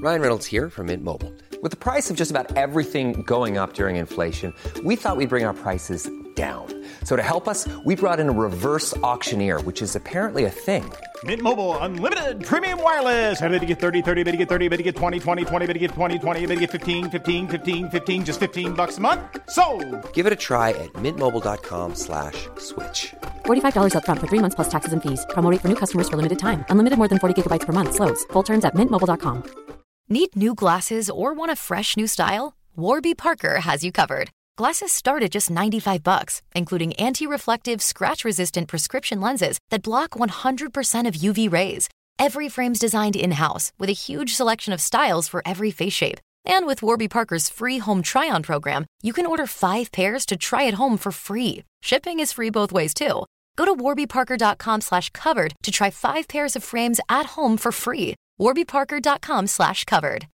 Ryan Reynolds here from Mint Mobile. With the price of just about everything going up during inflation, we thought we'd bring our prices down. So to help us, we brought in a reverse auctioneer, which is apparently a thing. Mint Mobile Unlimited Premium Wireless. How to get 30, 30, bit to get 30, bit to get 20, 20, 20, bit to get 20, 20, bit to get 15, 15, 15, 15, just $15 a month? Sold! Give it a try at mintmobile.com/switch. $45 up front for 3 months plus taxes and fees. Promo rate for new customers for limited time. Unlimited more than 40 gigabytes per month. Slows full terms at mintmobile.com. Need new glasses or want a fresh new style? Warby Parker has you covered. Glasses start at just $95, including anti-reflective, scratch-resistant prescription lenses that block 100% of UV rays. Every frame's designed in-house with a huge selection of styles for every face shape. And with Warby Parker's free home try-on program, you can order 5 pairs to try at home for free. Shipping is free both ways, too. Go to warbyparker.com/covered to try 5 pairs of frames at home for free. warbyparker.com/covered.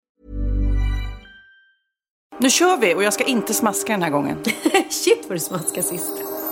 Nu kör vi och jag ska inte smaska den här gången. Shit vad du smaskade sist.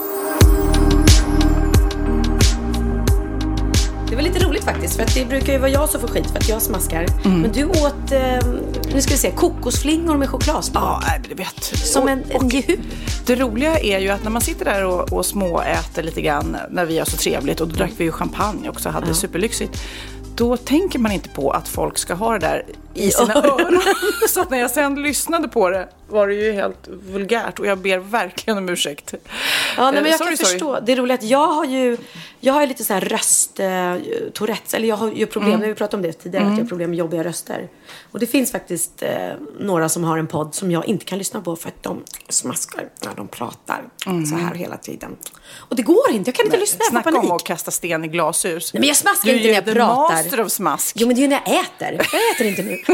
Det var lite roligt faktiskt, för att det brukar ju vara jag som får skit för att jag smaskar. Men du åt, nu ska vi se, kokosflingor med chokladsmak. Ja, det vet. Som en jehu. Det roliga är ju att när man sitter där och småäter lite grann när vi har så trevligt, och då drack vi ju champagne också, hade superlyxigt. Då tänker man inte på att folk ska ha det där i sina öron. Så att när jag sen lyssnade på det var det ju helt vulgärt. Och jag ber verkligen om ursäkt. Ja, nej, men jag kan förstå. Det är roligt att jag har lite så här Tourettes. Eller jag har ju problem, när vi pratade om det tidigare, att jag har problem med jobbiga röster. Och det finns faktiskt några som har en podd som jag inte kan lyssna på för att de smaskar när de pratar så här hela tiden. Och det går inte, jag kan inte lyssna. Snacka om att kasta sten i glashus. Nej, men jag smaskar inte när jag pratar. Master of smask. Jo, men det är ju när jag äter. Jag äter inte nu.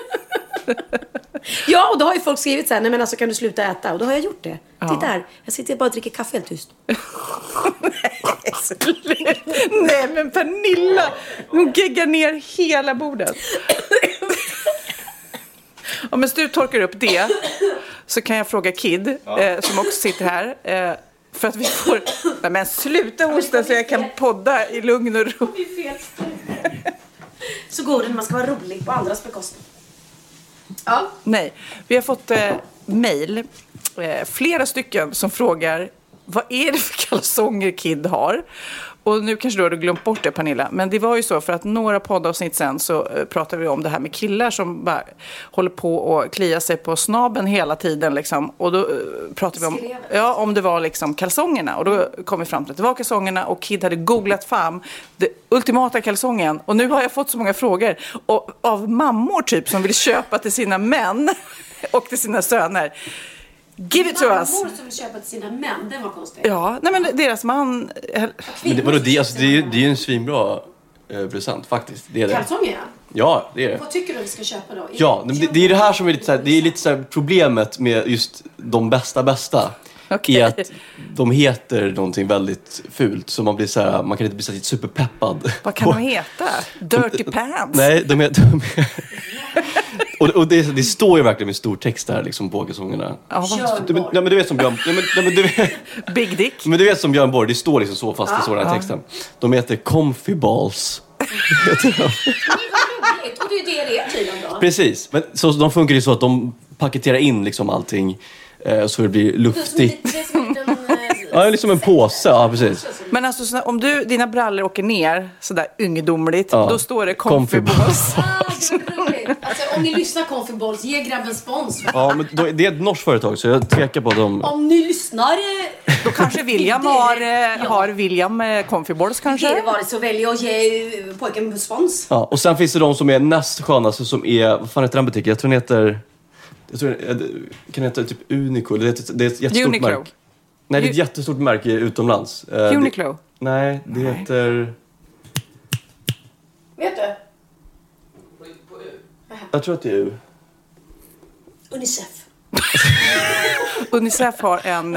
Ja, och då har ju folk skrivit så här: nej men alltså, kan du sluta äta? Och då har jag gjort det. Ja. Titta här, jag sitter bara och dricker kaffe helt tyst. Nej, men Pernilla, hon geggar ner hela bordet. Om du torkar upp det, så kan jag fråga Kid, som också sitter här, för att vi får... Nej, men sluta hosta så jag kan podda i lugn och ro. Så går det när man ska vara rolig på andras bekostnad. Ja. Nej, vi har fått mejl, flera stycken som frågar: vad är det för kalsonger Kid har? Och nu kanske du har glömt bort det, Pernilla. Men det var ju så, för att några poddavsnitt sen så pratade vi om det här med killar som bara håller på och kliar sig på snaben hela tiden liksom. Och då pratade vi om det var liksom kalsongerna. Och då kom vi fram till att det var kalsongerna, och Kid hade googlat fram det ultimata kalsongen. Och nu har jag fått så många frågor av mammor typ som vill köpa till sina män och till sina söner. Give it to us. Mammor som vill köpa till sina män, det var konstigt. Ja, nej, men deras man... Men vadå, det är ju en svinbra present faktiskt. Det är det. Kalsonger? Ja, det är det. Vad tycker du vi ska köpa då? Ja, det är det här som är lite så här, det är lite så här problemet med just de bästa. Okay. Är att de heter någonting väldigt fult, så man blir så här, man kan inte bli så här superpeppad. Vad kan de heta? Dirty Pants? Nej, de är och det står ju verkligen med stor text där liksom på kalsongerna. Nej, men du vet som Björn, Big Dick. Men du vet som Björn Borg, det står liksom så fast i sådan här texten. De heter Comfy Balls. Och det är ju det är tydligen då. Precis, men så de funkar ju så att de paketerar in liksom allting så det blir luftigt. Det är som ja, liksom en påse, ja precis. Men alltså, om dina brallor åker ner sådär ungdomligt, då står det Comfy Balls. Alltså, om ni lyssnar Comfy Balls, ge grabben spons. Ja, men det är ett norskt företag, så jag tvekar på dem. Om ni lyssnar... Då kanske William har William Comfy Balls kanske. Det var det, så väljer jag att ge pojken spons. Ja, och sen finns det de som är näst skönaste, som är, vad fan heter den butiken? Jag tror den heter... kan heta typ Uniqlo. Det är ett jättestort märke. Nej, det är ett jättestort märke utomlands. Uniqlo? Nej, det heter... Vet du? Jag tror att det är U. Unicef. Unicef har en...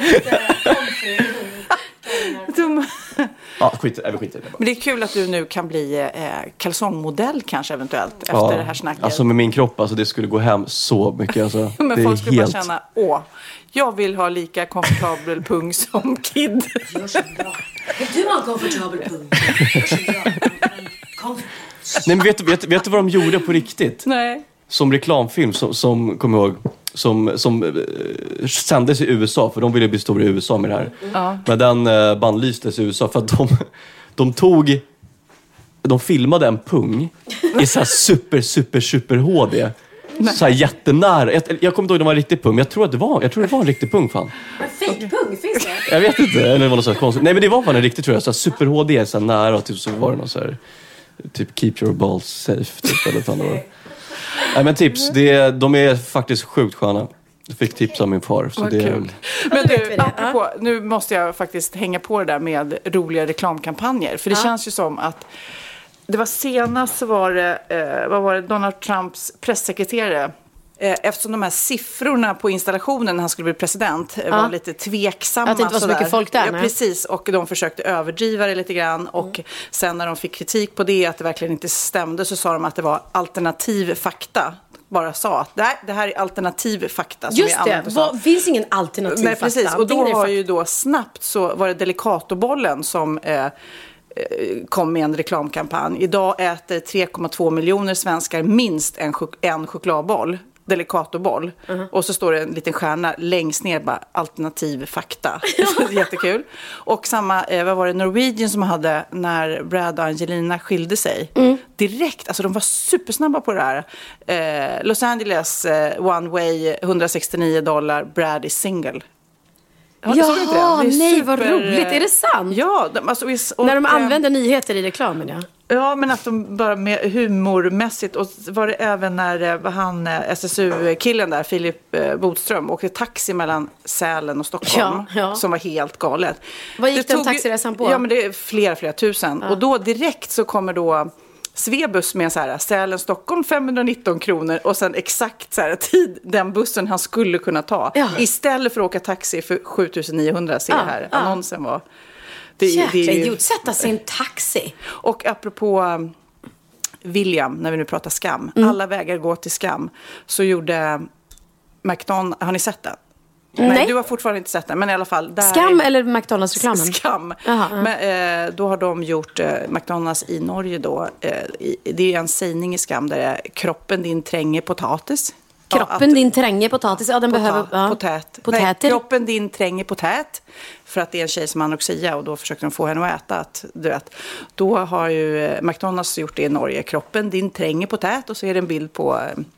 Ja, skit i det. Men det är kul att du nu kan bli kalsongmodell kanske eventuellt efter det här snacket. Alltså med min kropp, alltså det skulle gå hem så mycket. Alltså, men det folk är skulle helt... bara känna, jag vill ha lika komfortabel pung som Kid. Gör så bra. Vill du ha en komfortabel pung? Gör så bra. Nej, men vet du vad de gjorde på riktigt? Nej. Som reklamfilm som kommer jag ihåg, som sändes i USA, för de ville bli stora i USA med det här. Men den bandlystes i USA för att de filmade en pung i så här super HD. Så här jättenära. Jag kommer inte ihåg om det var en riktig pung, men jag tror det var en riktig pung, fan. En fake-pung, finns det? Jag vet inte, eller det var något så här konstigt. Nej, men det var fan en riktig, tror jag. Så här super HD, så här nära, typ, så var det något så här, typ keep your balls safe, typ, eller fan det var. Nej, men tips, de är faktiskt sjukt sköna. Jag fick tips av min far. Så det är... Men du, apropå, nu måste jag faktiskt hänga på det där med roliga reklamkampanjer. För det känns ju som att det var senast vad var det, Donald Trumps pressekreterare. Eftersom de här siffrorna på installationen när han skulle bli president var lite tveksamma. Att det inte var så mycket folk där. Ja, precis. Och de försökte överdriva det lite grann. Och sen när de fick kritik på det, att det verkligen inte stämde, så sa de att det var alternativ fakta. Bara sa att det här är alternativ fakta. Som just det, finns ingen alternativ fakta. Precis, och då var ju då snabbt så var det Delicatobollen som kom med en reklamkampanj. Idag äter 3,2 miljoner svenskar minst en chokladboll. Delicatoboll. Och så står det en liten stjärna längst ner, bara alternativ fakta. Jättekul. Och samma, vad var det, Norwegian som hade när Brad och Angelina skilde sig. Direkt, alltså de var supersnabba på det här. Los Angeles, one way, $169, Brad is single. Ja, nej, vad roligt. Är det sant? Ja. När de använder nyheter i reklamen, ja. Ja, men att de bara med humormässigt. Och var det även när han, SSU-killen där, Filip Bodström, åkte taxi mellan Sälen och Stockholm. Ja. Som var helt galet. Vad gick den taxiresan på? Ja, men det är flera tusen. Ja. Och då direkt så kommer då Svebus med så här, Sälen, Stockholm 519 kronor och sen exakt så här tid den bussen han skulle kunna ta. Ja. Istället för att åka taxi för 7900, ser här. Annonsen var... Jäkla idiot, sätta sig i en taxi. Och apropå William, när vi nu pratar skam. Alla vägar går till skam. Så gjorde McDonald's, har ni sett den? Nej, du har fortfarande inte sett den, men i alla fall. Skam eller McDonalds-reklamen? Skam. Men, då har de gjort McDonalds i Norge då. Det är en sägning i Skam där det är kroppen din tränger potatis. Kroppen din tränger potatis. Ja, den behöver... Potäter. Nej, kroppen din tränger potät. För att det är en tjej som har anorexia och då försökte de få henne att äta. Att, du vet, då har ju McDonalds gjort det i Norge. Kroppen din tränger potät och så är det en bild på...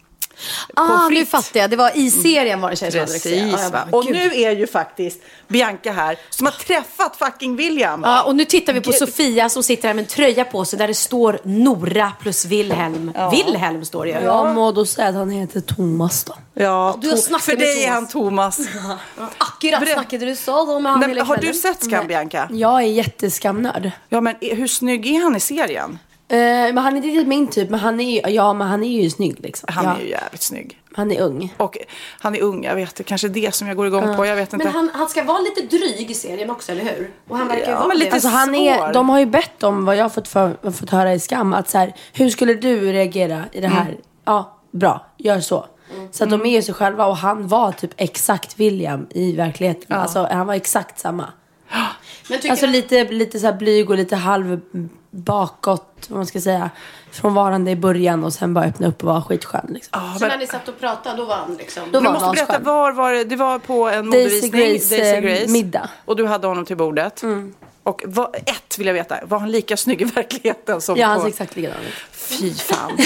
nu fattar jag. Det var i serien var det tjej som hade anorexia. Och nu är ju faktiskt Bianca här som har träffat fucking William. Ja, och nu tittar vi på Sofia som sitter här med en tröja på sig där det står Nora plus Wilhelm. Ja. Wilhelm står det ju. Ja, må då säga att han heter Thomas då. Ja, för dig är han Thomas. Akkurat snackade du så då med han. Men, har du sett Skam, Bianca? Jag är jätteskamnörd. Ja, men hur snygg är han i serien? Men han är inte riktigt min typ, men han är ju snygg liksom. Han är ju jävligt snygg. Han är ung. Och han är ung, jag vet, det kanske är det som jag går igång på, jag vet inte. Men han ska vara lite dryg i serien också, eller hur? Och han verkar vara lite svår. De har ju bett om vad jag har fått höra i Skam, att så här, hur skulle du reagera i det här? Ja, bra, gör så. Så att de är ju sig själva, och han var typ exakt William i verkligheten. Ja. Alltså han var exakt samma. Men alltså lite så här blyg och lite halv bakåt, vad man ska säga, frånvarande i början och sen bara öppna upp och vara skitskön liksom. Så när ni satt och pratade, då var han liksom... Du måste berätta, var det? Det var på en modevisning, Daisy Grace middag. Och du hade honom till bordet. Och vill jag veta, var han lika snygg i verkligheten som han ser exakt likadan ut. Fy fan.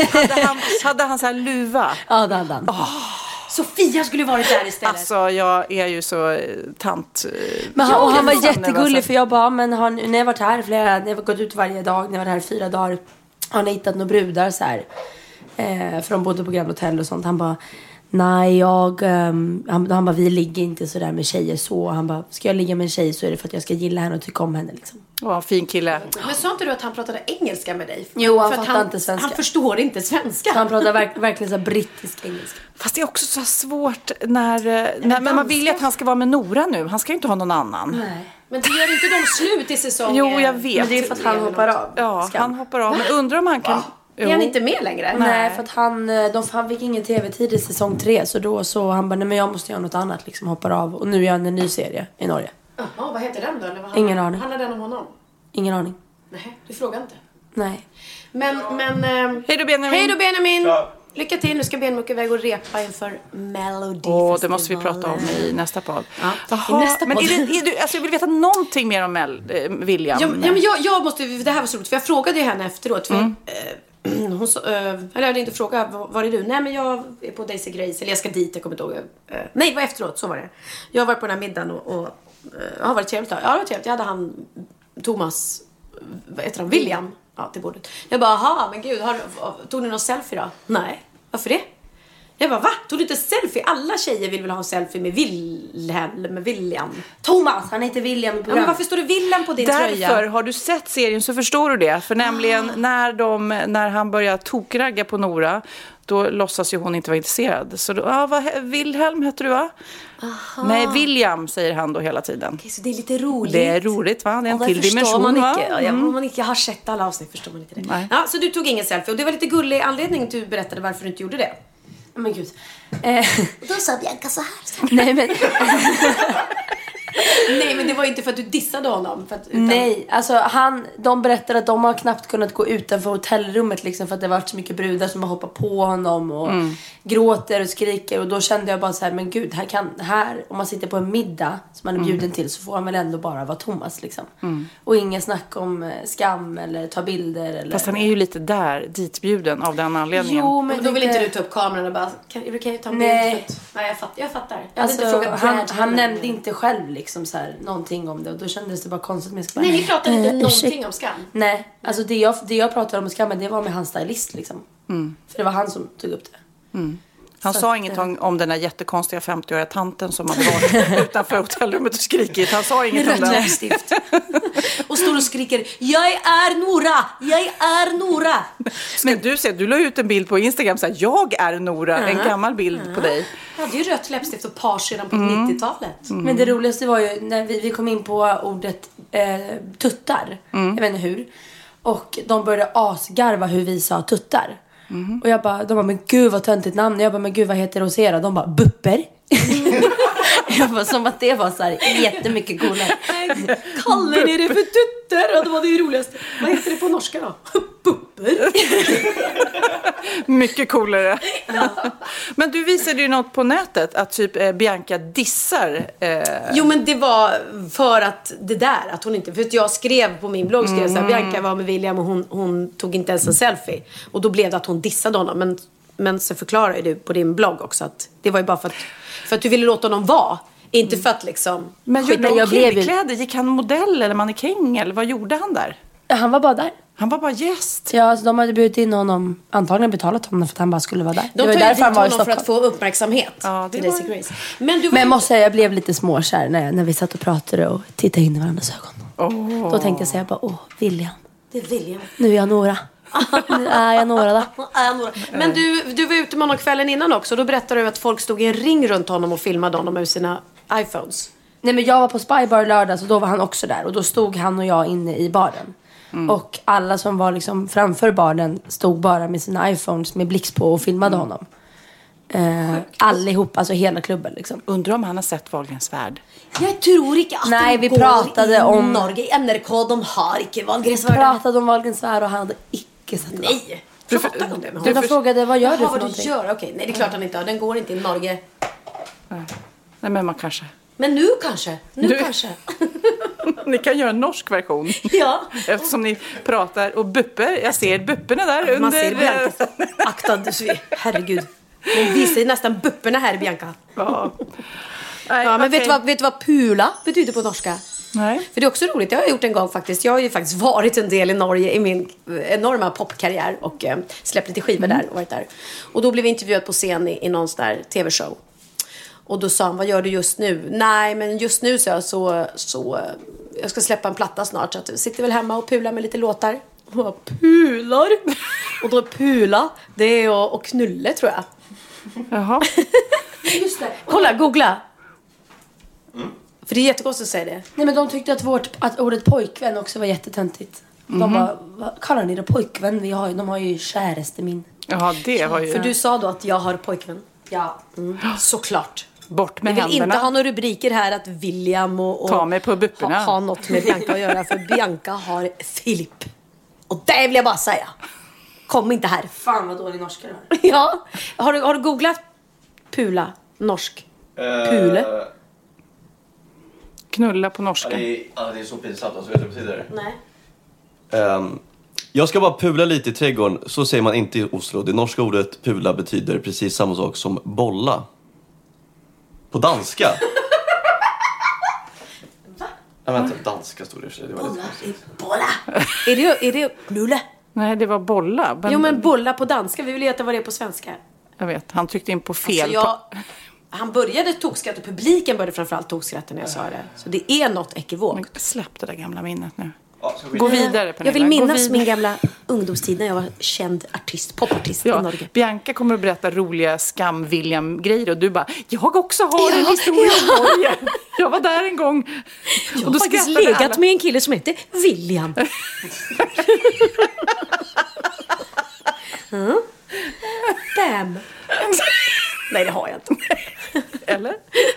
Hade han så här luva? Ja, det hade han. Sofia skulle varit där istället. Alltså, jag är ju så tant... Men han var jättegullig, för jag bara, men ni har varit här ni har gått ut varje dag, ni har varit här 4 dagar. Har ni hittat några brudar så här? För de bodde på Grand Hotel och sånt. Han bara, nej, han bara, vi ligger inte så där med tjejer så. Han bara, ska jag ligga med en tjej så är det för att jag ska gilla henne och tycka om henne liksom. Ja, fin kille. Men sa inte du att han pratade engelska med dig? Jo, han fattar inte svenska. Han förstår inte svenska. Han pratar verkligen så brittisk engelska. Fast det är också så svårt när man vill att han ska vara med Nora nu. Han ska ju inte ha någon annan. Nej. Men det gör inte de slut i säsongen. Jo, jag vet. Men det är för att han hoppar av. Ja, han hoppar av. Men undrar om han kan... Är han inte med längre? Nej, för att han fick ingen tv-tid i säsong 3. Så då så han bara, nej men jag måste göra något annat liksom, hoppar av. Och nu gör han en ny serie i Norge. Jaha, vad heter den då? Eller vad ingen aning. Handlar den om honom? Ingen aning. Nej, du frågar inte? Nej. Men Hej då Benjamin. Hej då Benjamin. Ja. Lycka till, nu ska Benjamin åka iväg och repa inför Melodifestivalen. Det måste vi prata om i nästa podd. Ja, i nästa podd. Men jag vill veta någonting mer om William. Ja, men jag måste, det här var så roligt, för jag frågade ju henne efteråt. För hon sa, eller jag hade inte frågat, var är du? Nej, men jag är på Daisy Grace, eller jag ska dit, jag kommer inte ihåg. Nej, det var efteråt, så var det. Jag har varit på den här middagen och har varit trevligt. Ja, det var trevligt. Jag hade han, Thomas, vad heter han, William, till bordet. Jag bara, aha, men gud, tog ni någon selfie då? Nej, varför det? Jag bara, va? Tog du inte selfie? Alla tjejer vill väl ha en selfie med William. Thomas, han heter William i programmet. Ja, men varför står det William på din tröja? Därför, har du sett serien så förstår du det. För nämligen när han börjar tokragga på Nora, då låtsas ju hon inte vara intresserad. Så då, Wilhelm heter du, va? Aha. Nej, William säger han då hela tiden. Okej, så det är lite roligt. Det är roligt, va? Det är en till dimension, va? Om man inte har sett alla avsnitt förstår man inte det. Nej. Ja, så du tog ingen selfie. Och det var lite gullig anledning du berättade varför du inte gjorde det. Men gud. Då sa Bianca så här. Nej, men... Nej, men det var inte för att du dissade honom. Nej, alltså de berättade att de har knappt kunnat gå utanför hotellrummet liksom, för att det har varit så mycket brudar som har hoppat på honom och gråter och skriker. Och då kände jag bara så här, men gud, här om man sitter på en middag som man är bjuden till, så får han väl ändå bara vara Thomas liksom. Och ingen snack om skam eller ta bilder eller... Fast han är ju lite ditbjuden av den anledningen. Jo, men då vill inte du ta upp kameran och bara, kan jag ta en bild? Nej, jag fattar. Han nämnde inte själv liksom så här, någonting om det, och då kändes det bara konstigt. Men nej, ni pratade inte någonting om skam. Nej, alltså det jag pratade om skam, det var med hans stylist liksom. För det var han som tog upp det. Han sa inget om den där jättekonstiga 50-åriga tanten som hade varit utanför hotellrummet och skrikit. Han sa inget om det. Och står och skriker, jag är Nora. Men du ser, du la ut en bild på Instagram så här, jag är Nora, en gammal bild på dig. Jag hade ju rött läppstift och page redan på 90-talet. Men det roligaste var ju när vi kom in på ordet tuttar. Jag vet inte hur. Och de började asgarva hur vi sa tuttar. Och de bara, men gud vad töntigt namn. Jag bara, men gud vad heter Rosera? De bara, bupper. Jag bara, som att det var så här jättemycket coolare. Kallar ni det för tuttar? Och det var det roligaste. Vad heter det på norska då? Bupper. Mycket coolare. Ja. Men du visade ju något på nätet att typ Bianca dissar. Jo, men det var för att det där, att hon inte, för att jag skrev på min blogg, så här, Bianca var med William och hon tog inte ens en selfie. Och då blev det att hon dissade honom. Men så förklarar du på din blogg också att det var ju bara för att du ville låta honom vara. Inte för att liksom... Men jag blev kläder, gick han modell eller mannekäng eller vad gjorde han där? Han var bara där. Han var bara gäst. Ja, alltså de hade bjudit in honom, antagligen betalat honom för att han bara skulle vara där. De tog dit honom för att få uppmärksamhet. Ja, det Daisy Grace. Men jag måste säga, jag blev lite småkär när vi satt och pratade och tittade in i varandras ögon. Då tänkte jag säga bara, William. Det är William. Nu är jag Nora. Nu är jag Nora då. Men du var ute med honom kvällen innan också. Då berättade du att folk stod i en ring runt honom och filmade honom med sina iPhones. Nej, men jag var på Spybar lördag, så då var han också där. Och då stod han och jag inne i baren. Och alla som var liksom framför baren stod bara med sina iPhones med blixt på och filmade honom. Allihop, alltså hela klubben liksom. Undrar om han har sett Wahlgrens värld. Jag tror inte att nej, vi pratade om Norge i NRK, de har inte Wahlgrens värld. Vi pratade om Wahlgrens värld och han hade icke sett det. Nej. De frågade, vad gör du för någonting? Okej, nej, det är klart han inte har. Den går inte i Norge. Nej, men man kanske. Men nu kanske. Kanske. Ni kan göra en norsk version. Ja. Eftersom ni pratar och bupper. Jag ser bupperna där under. Man ser Bianca. Akta, herregud. Hon visar nästan bupperna här, Bianca. Ja. Nej, men vet du vad pula betyder på norska? Nej. För det är också roligt. Det har jag gjort en gång faktiskt. Jag har ju faktiskt varit en del i Norge i min enorma popkarriär och släppt lite skivor där och varit där. Och då blev vi intervjuad på scen i någon sån där tv-show. Och då sa han, vad gör du just nu? Nej, men just nu så jag ska släppa en platta snart, så att jag sitter väl hemma och pular med lite låtar. Och pular? Och då pula, det är att knulla, tror jag. Jaha. Just det. Kolla, googla. För det är jättekonstigt att säga det. Nej, men de tyckte att ordet pojkvän också var jättetöntigt. De bara, vad kallar ni det pojkvän? De har ju käraste min. Ja, det var ju... För du sa då att jag har pojkvän. Ja. Såklart. Bort med händerna. Vi vill inte ha några rubriker här att William och ta mig på bupperna. Ha något med Bianca att göra. För Bianca har Filip. Och det vill jag bara säga. Kom inte här. Fan vad dålig norska du har. Ja. Har du googlat pula? Norsk. Pule? Knulla på norska. Det är så pinsamt. Alltså, vet du vad det betyder? Nej. Jag ska bara pula lite i trädgården. Så säger man inte i Oslo. Det norska ordet pula betyder precis samma sak som bolla. På danska. Va? Jag vet inte, danska stod det i sig. Bolla. Är det knulle? Nej, det var bolla. Jo, men bolla på danska. Vi vill veta vad det är på svenska. Jag vet, han tryckte in på fel. Alltså han började tokskratta. Publiken började framförallt tokskratta när jag sa det. Så det är något ekivokt. Släpp det där gamla minnet nu. Ja, gå vidare, Pernilla. Jag vill minnas min gamla ungdomstid när jag var känd artist, popartist i Norge. Bianca kommer att berätta roliga Skam-William-grejer och du bara, jag också har en historia i Norge. Jag var där en gång. Jag har faktiskt legat med en kille som heter William. Damn. Nej, det har jag inte. Eller?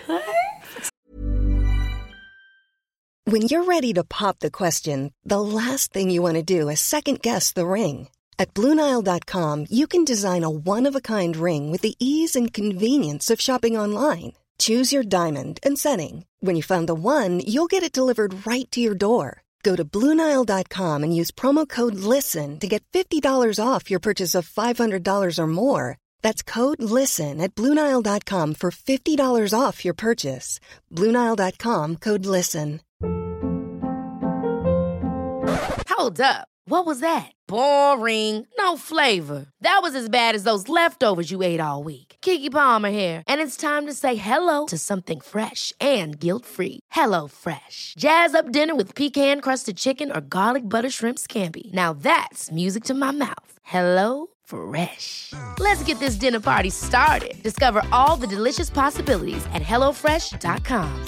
When you're ready to pop the question, the last thing you want to do is second-guess the ring. At BlueNile.com, you can design a one-of-a-kind ring with the ease and convenience of shopping online. Choose your diamond and setting. When you find the one, you'll get it delivered right to your door. Go to BlueNile.com and use promo code LISTEN to get $50 off your purchase of $500 or more. That's code LISTEN at BlueNile.com for $50 off your purchase. BlueNile.com, code LISTEN. Hold up. What was that? Boring. No flavor. That was as bad as those leftovers you ate all week. Keke Palmer here, and it's time to say hello to something fresh and guilt-free. Hello Fresh. Jazz up dinner with pecan-crusted chicken or garlic butter shrimp scampi. Now that's music to my mouth. Hello Fresh. Let's get this dinner party started. Discover all the delicious possibilities at hellofresh.com.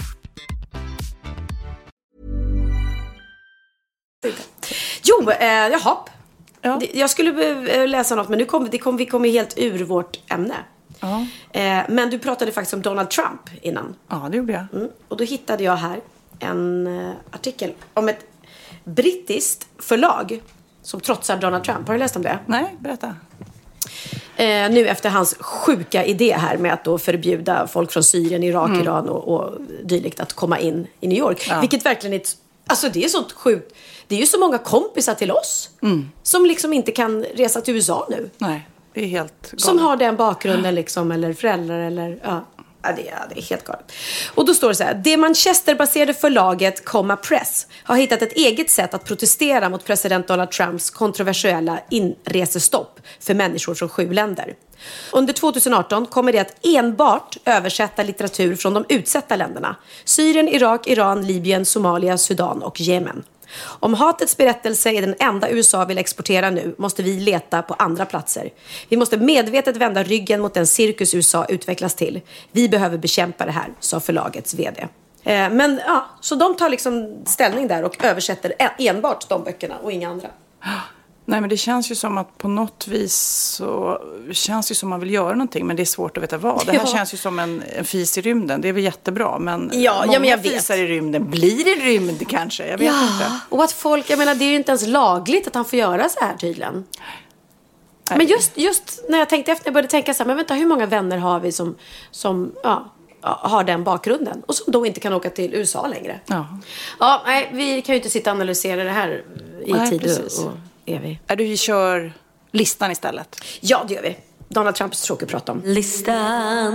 Jo, jaha. Ja. Jag skulle läsa något, men nu vi kom helt ur vårt ämne. Ja. Men du pratade faktiskt om Donald Trump innan. Ja, det gjorde jag. Och då hittade jag här en artikel om ett brittiskt förlag som trotsar Donald Trump. Har du läst om det? Nej, berätta. Nu efter hans sjuka idé här med att då förbjuda folk från Syrien, Irak, Iran och dylikt att komma in i New York. Ja. Vilket verkligen är alltså det är så sjukt. Det är ju så många kompisar till oss som liksom inte kan resa till USA nu. Nej, det är helt galet. Som har den bakgrunden liksom, eller föräldrar eller det är helt galet. Och då står det så här: det Manchesterbaserade förlaget Comma Press har hittat ett eget sätt att protestera mot president Donald Trumps kontroversiella inresestopp för människor från 7 länder. Under 2018 kommer det att enbart översätta litteratur från de utsatta länderna: Syrien, Irak, Iran, Libyen, Somalia, Sudan och Jemen. Om hatets berättelse är den enda USA vill exportera nu, måste vi leta på andra platser. Vi måste medvetet vända ryggen mot den cirkus USA utvecklas till. Vi behöver bekämpa det här, sa förlagets vd. Men ja, så de tar liksom ställning där och översätter enbart de böckerna och inga andra. Nej, men det känns ju som att på något vis så känns ju som man vill göra någonting, men det är svårt att veta vad. Det här känns ju som en fis i rymden. Det är väl jättebra, men många fisar i rymden blir det rymd kanske. Jag vet inte. Och att folk, jag menar, det är ju inte ens lagligt att han får göra så här tydligen. Nej. Men just när jag tänkte efter, jag började tänka så här, men vänta, hur många vänner har vi som har den bakgrunden och som då inte kan åka till USA längre? Ja, nej, vi kan ju inte sitta och analysera det här i tid och evig. Vi kör listan istället. Ja, det gör vi. Donald Trump är så tråkigt att prata om. Listan.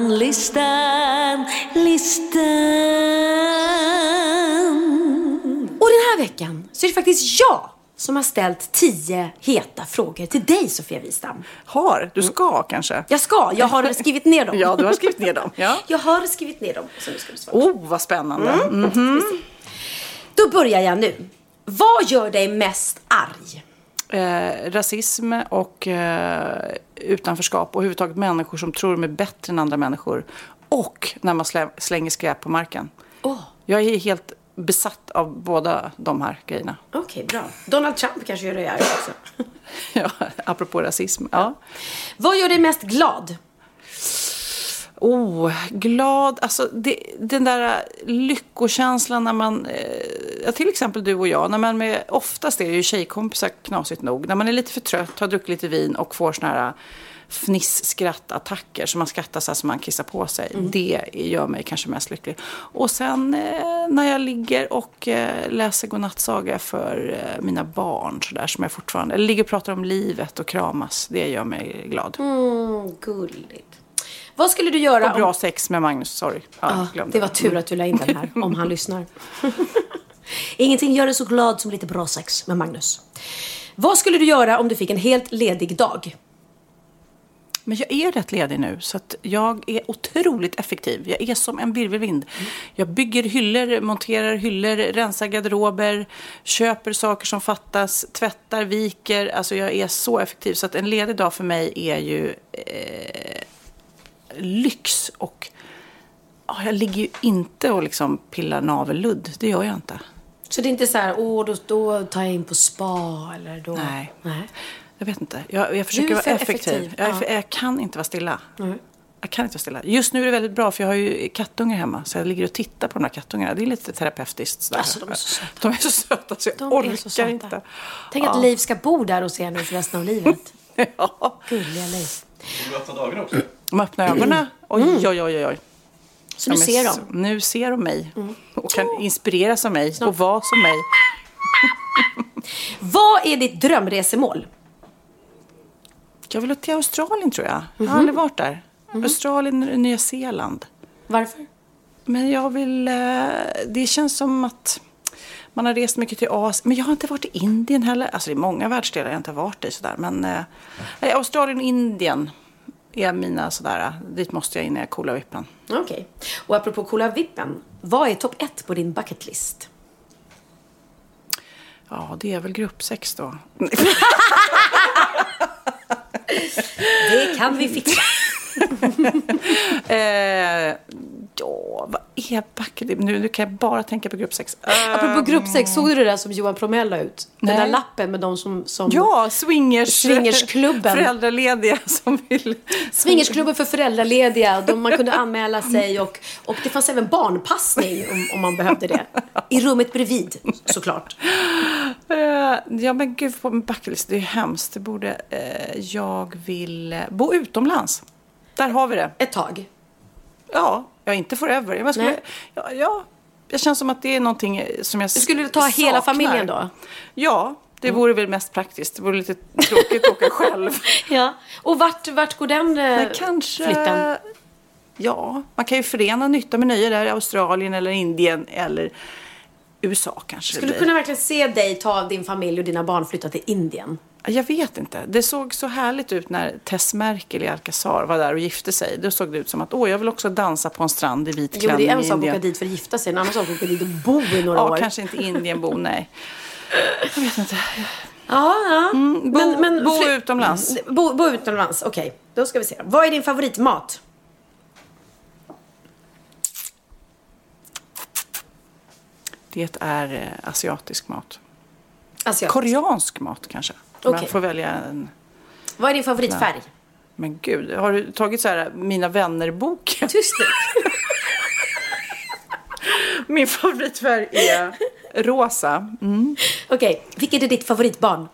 Och den här veckan så är det faktiskt jag som har ställt 10 heta frågor till dig, Sofia Wistam. Du ska kanske? Jag ska. Jag har skrivit ner dem. Ja, du har skrivit ner dem. Ja. Jag har skrivit ner dem. Så nu ska du svara. Vad spännande. Då börjar jag nu. Vad gör dig mest arg? Rasism och utanförskap och överhuvudtaget människor som tror de är bättre än andra människor. Och när man slänger skräp på marken. Jag är helt besatt av båda de här grejerna. Okej, bra. Donald Trump kanske gör det här också. Ja, apropå rasism. Ja. Vad gör dig mest glad? Glad. Alltså den där lyckokänslan när man, till exempel du och jag, när man oftast är det ju tjejkompisar knasigt nog, när man är lite för trött, har druckit lite vin och får såna här fniss-skrattattacker så man skrattar så att man kissar på sig. Det gör mig kanske mest lycklig. Och sen när jag ligger och läser godnattsaga för mina barn så där, som jag fortfarande, eller ligger och pratar om livet och kramas, det gör mig glad. Gulligt. Vad skulle du göra? Och bra sex med Magnus, sorry. Det var tur att du la in den här, om han lyssnar. Ingenting gör dig så glad som lite bra sex med Magnus. Vad skulle du göra om du fick en helt ledig dag? Men jag är rätt ledig nu, så att jag är otroligt effektiv. Jag är som en virvelvind. Jag bygger hyllor, monterar hyllor, rensar garderober, köper saker som fattas, tvättar, viker. Alltså jag är så effektiv, så att en ledig dag för mig är ju lyx. Och jag ligger ju inte och liksom pillar navelludd. Det gör jag inte. Så det är inte så här, då tar jag in på spa eller då? Nej. Jag vet inte. Jag försöker vara effektiv. Jag kan inte vara stilla. Jag kan inte vara stilla. Just nu är det väldigt bra, för jag har ju kattungar hemma. Så jag ligger och tittar på de här kattungarna. Det är lite terapeutiskt. Sådär. Alltså, de är så söta. De är så söta, så jag orkar inte. Tänk att Liv ska bo där och se nu för resten av livet. Ja. Gulliga Liv. De öppnar dagarna också. De öppnar ögonen. Oj. Så nu ser de? Nu ser de mig. Och kan inspireras av mig. Och vara som mig. Vad är ditt drömresemål? Jag vill till Australien, tror jag. Jag har aldrig varit där. Australien, Nya Zeeland. Varför? Men jag vill... Det känns som att man har rest mycket till Asien. Men jag har inte varit i Indien heller. Alltså det är många världsdelar jag inte har varit i sådär. Men Australien och Indien är mina sådär. Dit måste jag in när jag coolar vippen. Okej. Och apropå coola vippen. Vad är topp 1 på din bucketlist? Ja, det är väl gruppsex då. Det kan vi fixa. Vad är bucket? Nu kan jag bara tänka på gruppsex. Apropå gruppsex, såg du det där som Johan Promell la ut? Den där lappen med de som ja, swingersklubben. Föräldralediga som vill... Swingersklubben för föräldralediga. Man kunde anmäla sig och det fanns även barnpassning om man behövde det. I rummet bredvid, såklart. Ja, men gud, på min bucketlist, det är hemskt. Det borde... jag vill bo utomlands. Där har vi det. Ett tag. Ja, inte forever. Jag känns som att det är någonting som jag skulle du ta saknar. Hela familjen då? Ja, det vore väl mest praktiskt. Det vore lite tråkigt att åka själv. Ja, och vart går den flytten? Ja, man kan ju förena nytta med nöje där i Australien eller Indien eller USA kanske. Skulle du kunna verkligen se dig ta din familj och dina barn flytta till Indien? Jag vet inte. Det såg så härligt ut när Tess Merkel i Alcazar var där och gifte sig. Då såg det ut som att jag vill också dansa på en strand i vit klänning i Indien. Det är en sak att åka dit för att gifta sig. En annan sak att åka dit och bo i några år. Ja, kanske inte Indien bo, nej. Jag vet inte. Ja. Men bo utomlands. Bo utomlands, okej. Då ska vi se. Vad är din favoritmat? Det är asiatisk mat. Asiatisk. Koreansk mat kanske. Man får välja en... Vad är din favoritfärg? Nej. Men gud, har du tagit så här Mina vänner-boken? Tyst nu. Min favoritfärg är rosa. Okej, vilket är ditt favoritbarn?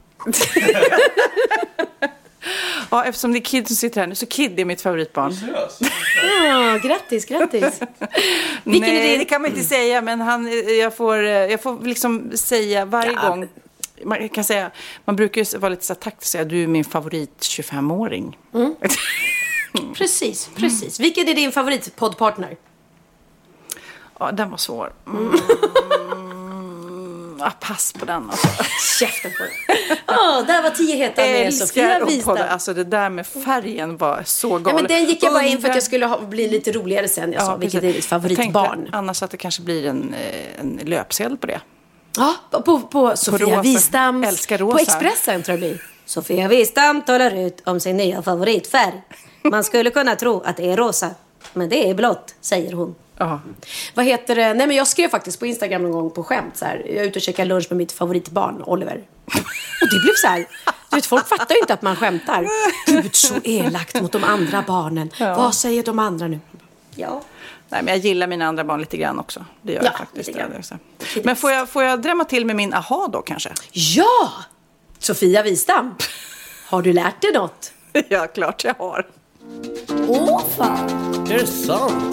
Ja, eftersom det är Kid som sitter här nu, så Kid är mitt favoritbarn. Grattis. Nej, det kan man inte säga, men jag får liksom säga varje gång. Man kan säga, man brukar ju vara lite så taktiskt och säga, du är min favorit 25-åring. Precis. Vilken är din favoritpoddpartner? Ja, den var svår. Pass på den alltså. Käften på den. Där var 10 heta med Sofia Wistam. Alltså det där med färgen var så galet. Ja, men den gick jag bara in för att jag skulle bli lite roligare sen. Jag sa, vilket är ditt favoritbarn? Tänkte, annars att det kanske blir en löpsedel på det. Ja, på Sofia Wistam. Älskar rosa. På Expressen tror jag det blir. Sofia Wistam talar ut om sin nya favoritfärg. Man skulle kunna tro att det är rosa, men det är blått, säger hon. Vad heter det? Nej, men jag skrev faktiskt på Instagram någon gång på skämt så här. Jag är ute och käkar lunch med mitt favoritbarn, Oliver. Och det blev så här. Du vet, folk fattar ju inte att man skämtar. Gud, så elakt mot de andra barnen. Vad säger de andra nu? Ja. Nej, men jag gillar mina andra barn lite grann också. Det gör jag faktiskt. Men får jag drämma till med min aha då kanske? Ja! Sofia Wistam, har du lärt dig något? Ja, klart jag har. Åh fan! Är det sant?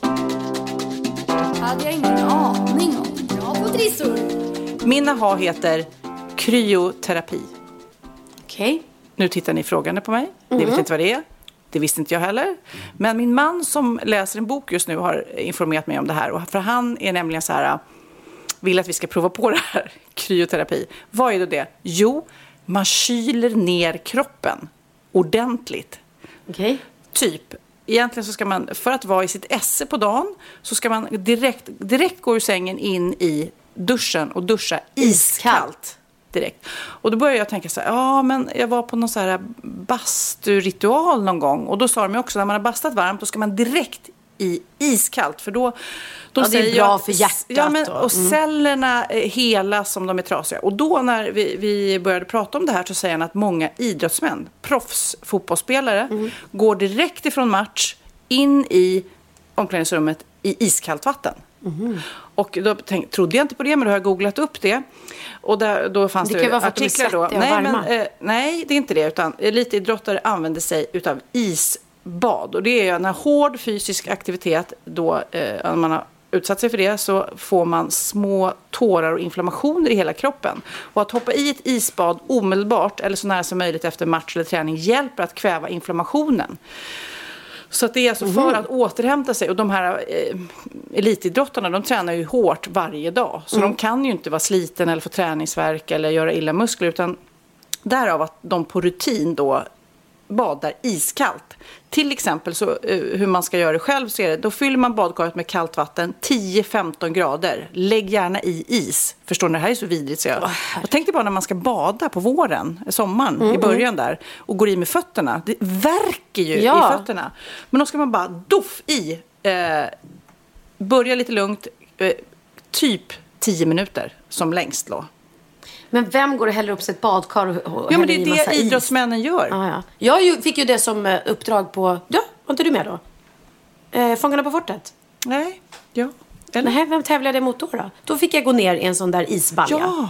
Hade jag ingen aning om. Bra på trissor. Min aha heter kryoterapi. Okej. Nu tittar ni frågande på mig. Ni vet inte vad det är. Det visste inte jag heller. Men min man som läser en bok just nu har informerat mig om det här. Och för han är nämligen så här, vill att vi ska prova på det här. Kryoterapi. Vad är då det? Jo, man kyler ner kroppen ordentligt. Okej. Typ. Egentligen så ska man, för att vara i sitt esse på dagen, så ska man direkt gå ur sängen in i duschen och duscha iskallt. Direkt. Och då började jag tänka så här, men jag var på någon så här basturitual någon gång. Och då sa de också, när man har bastat varmt, då ska man direkt i iskallt. För då det är bra för hjärtat. Ja, och cellerna hela som de är trasiga. Och då när vi började prata om det här så säger han att många idrottsmän, proffsfotbollsspelare, går direkt ifrån match in i omklädningsrummet i iskallt vatten. Och då trodde jag inte på det, men då har jag googlat upp det. Och då fanns det kan vara för att artiklar de är då. Nej, det är inte det, utan elitidrottare använder sig utav isbad. Och det är när hård fysisk aktivitet, då när man har utsatt sig för det, så får man små tårar och inflammationer i hela kroppen. Och att hoppa i ett isbad omedelbart eller så nära som möjligt efter match eller träning hjälper att kväva inflammationen. Så att det är alltså för att återhämta sig. Och de här elitidrottarna, de tränar ju hårt varje dag. Så de kan ju inte vara sliten eller få träningsvärk eller göra illa muskler. Utan därav att de på rutin då badar iskallt. Till exempel så hur man ska göra det själv, så är det, då fyller man badkaret med kallt vatten 10-15 grader. Lägg gärna i is. Förstår ni, det här är så vidrigt. Så jag tänkte bara när man ska bada på våren, sommaren, i början där, och går i med fötterna. Det värker ju i fötterna. Men då ska man bara doff i. Börja lite lugnt. Typ 10 minuter som längst då. Men vem går och häller upp sig ett badkar och men det är det idrottsmännen gör. Jag fick ju det som uppdrag på... Ja, var inte du med då? Fångarna på fortet? Nej, Nej, vem tävlade jag mot då? Då fick jag gå ner i en sån där isbalja.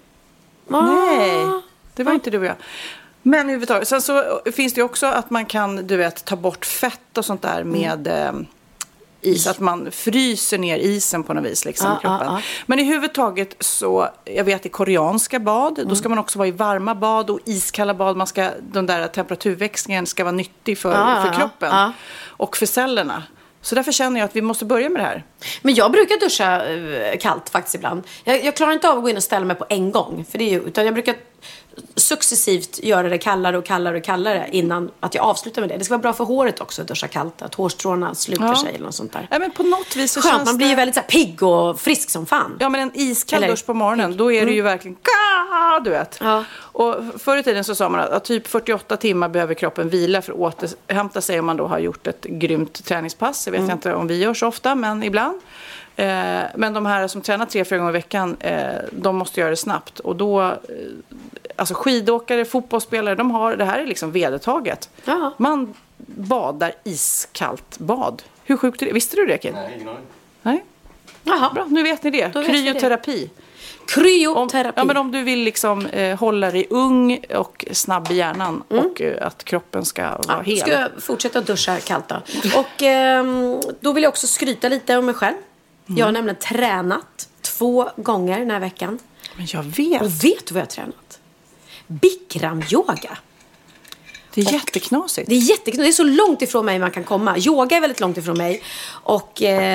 Nej, det var inte du och jag. Men överhuvudtaget, sen så finns det ju också att man kan, ta bort fett och sånt där med... is, att man fryser ner isen på något vis liksom, kroppen. Men i huvudtaget så, jag vet i koreanska bad, då ska man också vara i varma bad och iskalla bad. Den där temperaturväxlingen ska vara nyttig för kroppen och för cellerna. Så därför känner jag att vi måste börja med det här. Men jag brukar duscha kallt faktiskt ibland. Jag klarar inte av att gå in och ställa mig på en gång. Utan jag brukar successivt göra det kallare och kallare och kallare innan att jag avslutar med det. Det ska vara bra för håret också att duscha kallt. Att hårstråna sluter sig eller något sånt där. Ja, men på något vis så skönt, känns man blir ju väldigt så här pigg och frisk som fan. Ja, men en iskall dusch på morgonen, då är det ju verkligen du vet. Och förr i tiden så sa man att typ 48 timmar behöver kroppen vila för att återhämta sig om man då har gjort ett grymt träningspass. Jag vet inte om vi gör så ofta, men ibland. Men de här som tränar 3-4 gånger i veckan, de måste göra det snabbt. Och då, alltså skidåkare, fotbollsspelare, det här är liksom vedertaget. Man badar iskallt bad. Hur sjukt är det? Visste du det, Kid? Nej, ingen aning. Nej? Jaha, bra. Nu vet ni det. Kryoterapi. Men om du vill liksom hålla dig ung och snabb i hjärnan och att kroppen ska vara hel. Ska jag fortsätta duscha kallt då. Och då vill jag också skryta lite om mig själv. Jag har nämligen tränat 2 gånger den här veckan. Men jag vet. Och vet du vad jag har tränat? Bikram-yoga. Det är jätteknasigt. Det är jätteknasigt. Det är så långt ifrån mig man kan komma. Yoga är väldigt långt ifrån mig. Och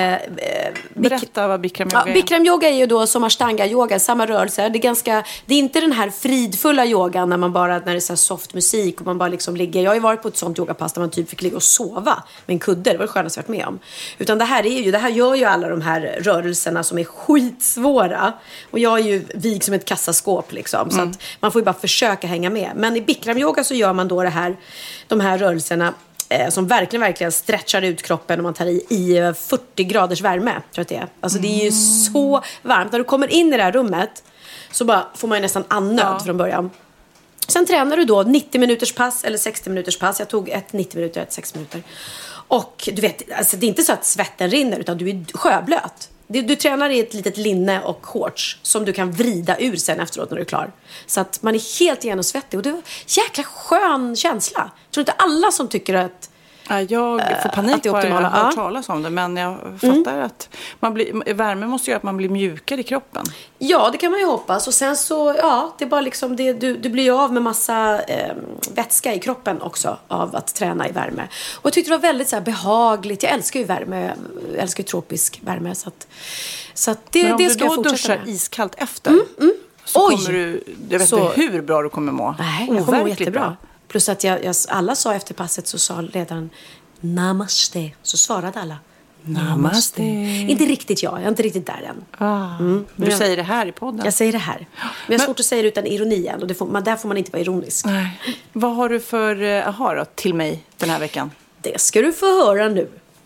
berätta vad bikram-yoga är. Bikram-yoga är ju då som ashtanga-yoga, samma rörelse. Det är inte den här fridfulla yogan när det är så här soft musik och man bara liksom ligger. Jag har ju varit på ett sånt yogapass där man typ fick ligga och sova med en kudde. Det var det skönaste jag varit med om. Utan det här gör ju alla de här rörelserna som är skitsvåra. Och jag är ju vig som ett kassaskåp liksom. Så att man får ju bara försöka hänga med. Men i bikram-yoga så gör man då de här rörelserna som verkligen stretchar ut kroppen när man tar i 40 graders värme, tror jag att det är. Alltså det är ju så varmt. När du kommer in i det här rummet så bara får man ju nästan annöd från början. Sen tränar du då 90 minuters pass eller 60 minuters pass. Jag tog ett 90 minuter och ett 60 minuter. Och du vet, alltså det är inte så att svetten rinner, utan du är sjöblöt. Du tränar i ett litet linne och shorts som du kan vrida ur sen efteråt när du är klar. Så att man är helt genomsvettig. Och det var en jäkla skön känsla. Jag tror inte alla som tycker att jag får panik bara jag har hört talas om det. Men jag fattar att värme måste göra att man blir mjukare i kroppen. Ja, det kan man ju hoppas. Och sen så, det är bara liksom du blir ju av med massa vätska i kroppen också av att träna i värme. Och jag tyckte det var väldigt så här behagligt. Jag älskar ju värme. Jag älskar ju tropisk värme. Så att det ska jag fortsätta med. Men om du då duschar iskallt efter så kommer du, jag vet inte hur bra du kommer må. Nej, jag kommer må jättebra. Plus att alla sa efter passet, så sa ledaren namaste. Så svarade alla namaste. Inte riktigt jag är inte riktigt där än. Du säger det här i podden. Jag säger det här. Men jag har svårt att säga det utan ironi än. Och där får man inte vara ironisk. Nej. Vad har du för då, till mig den här veckan? Det ska du få höra nu.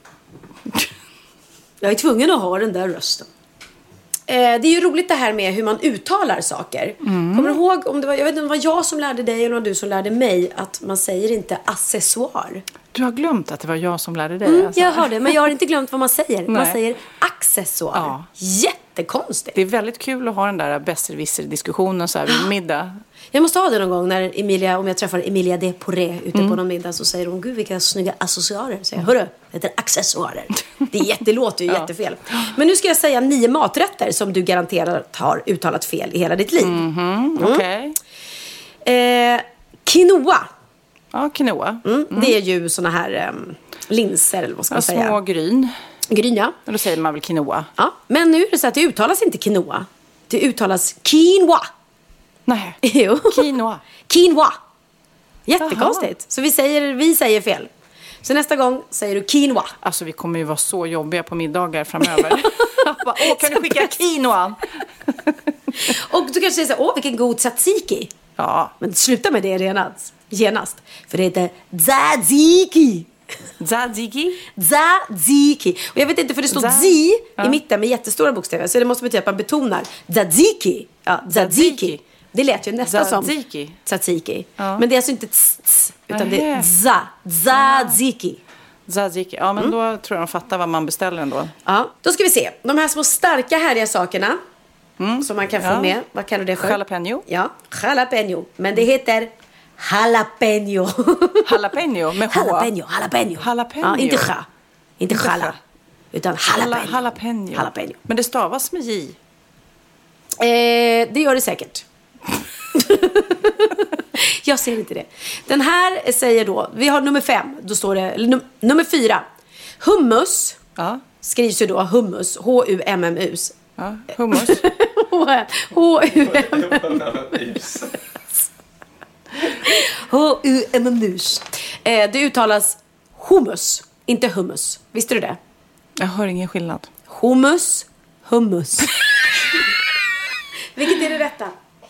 Jag är tvungen att ha den där rösten. Det är ju roligt det här med hur man uttalar saker. Kommer du ihåg, jag vet inte om det var jag som lärde dig eller om du som lärde mig, att man säger inte accessoar. Du har glömt att det var jag som lärde dig. Jag hörde, men jag har inte glömt vad man säger. Man säger accessoar. Ja. Jättekonstigt. Det är väldigt kul att ha den där besserwisser-diskussionen så här vid middag. Jag måste ha det någon gång när om jag träffar Emilia de Poré ute på någon middag, så säger hon, gud vilka snygga accessoarer. Så jag, hörru, det heter accessoarer. Det låter ju jättefel. Men nu ska jag säga 9 maträtter som du garanterat har uttalat fel i hela ditt liv. Okej. Quinoa. Ja, quinoa. Det är ju såna här linser, eller vad ska man säga. Små gryn. Gryn, ja. Då säger man väl quinoa. Ja, men nu är det så att det uttalas inte quinoa. Det uttalas quinoa. Nej. Jo. Quinoa. Jättekonstigt. Så vi säger fel. Så nästa gång säger du quinoa. Alltså vi kommer ju vara så jobbiga på middagar framöver. Kan du skicka quinoa? Och du kanske säger så här, vilken god tzatziki. Ja. Men sluta med det genast. För det heter tzatziki. Tzatziki. Och jag vet inte, för det står zi i mitten med jättestora bokstäver. Så det måste betyda att man betonar tzatziki. Ja, tzatziki. Det lät ju nästan som tzatziki. Ja. Men det är alltså inte utan det är tzatziki. Tzatziki. Ja, men då tror jag de fattar vad man beställer ändå. Ja, då ska vi se. De här små starka härliga sakerna som man kan få med. Vad kallar du det för? Jalapeno. Ja, jalapeno. Men det heter jalapeno. Jalapeno med H. Jalapeno. Ja, inte ja. Inte jala. Utan jalapeno. Men det stavas med J. Det gör det säkert. Jag ser inte det. Den här säger då, vi har nummer 5. Då står det, eller nummer 4. Hummus. Ja. Skrivs ju då hummus. H-U-M-M-U-S. Ja, hummus. H-U-M-M-U-S. H-U-M-M-U-S. Det uttalas hummus, inte hummus. Visste du det? Jag hör ingen skillnad. Hummus. Vilket är det rätta?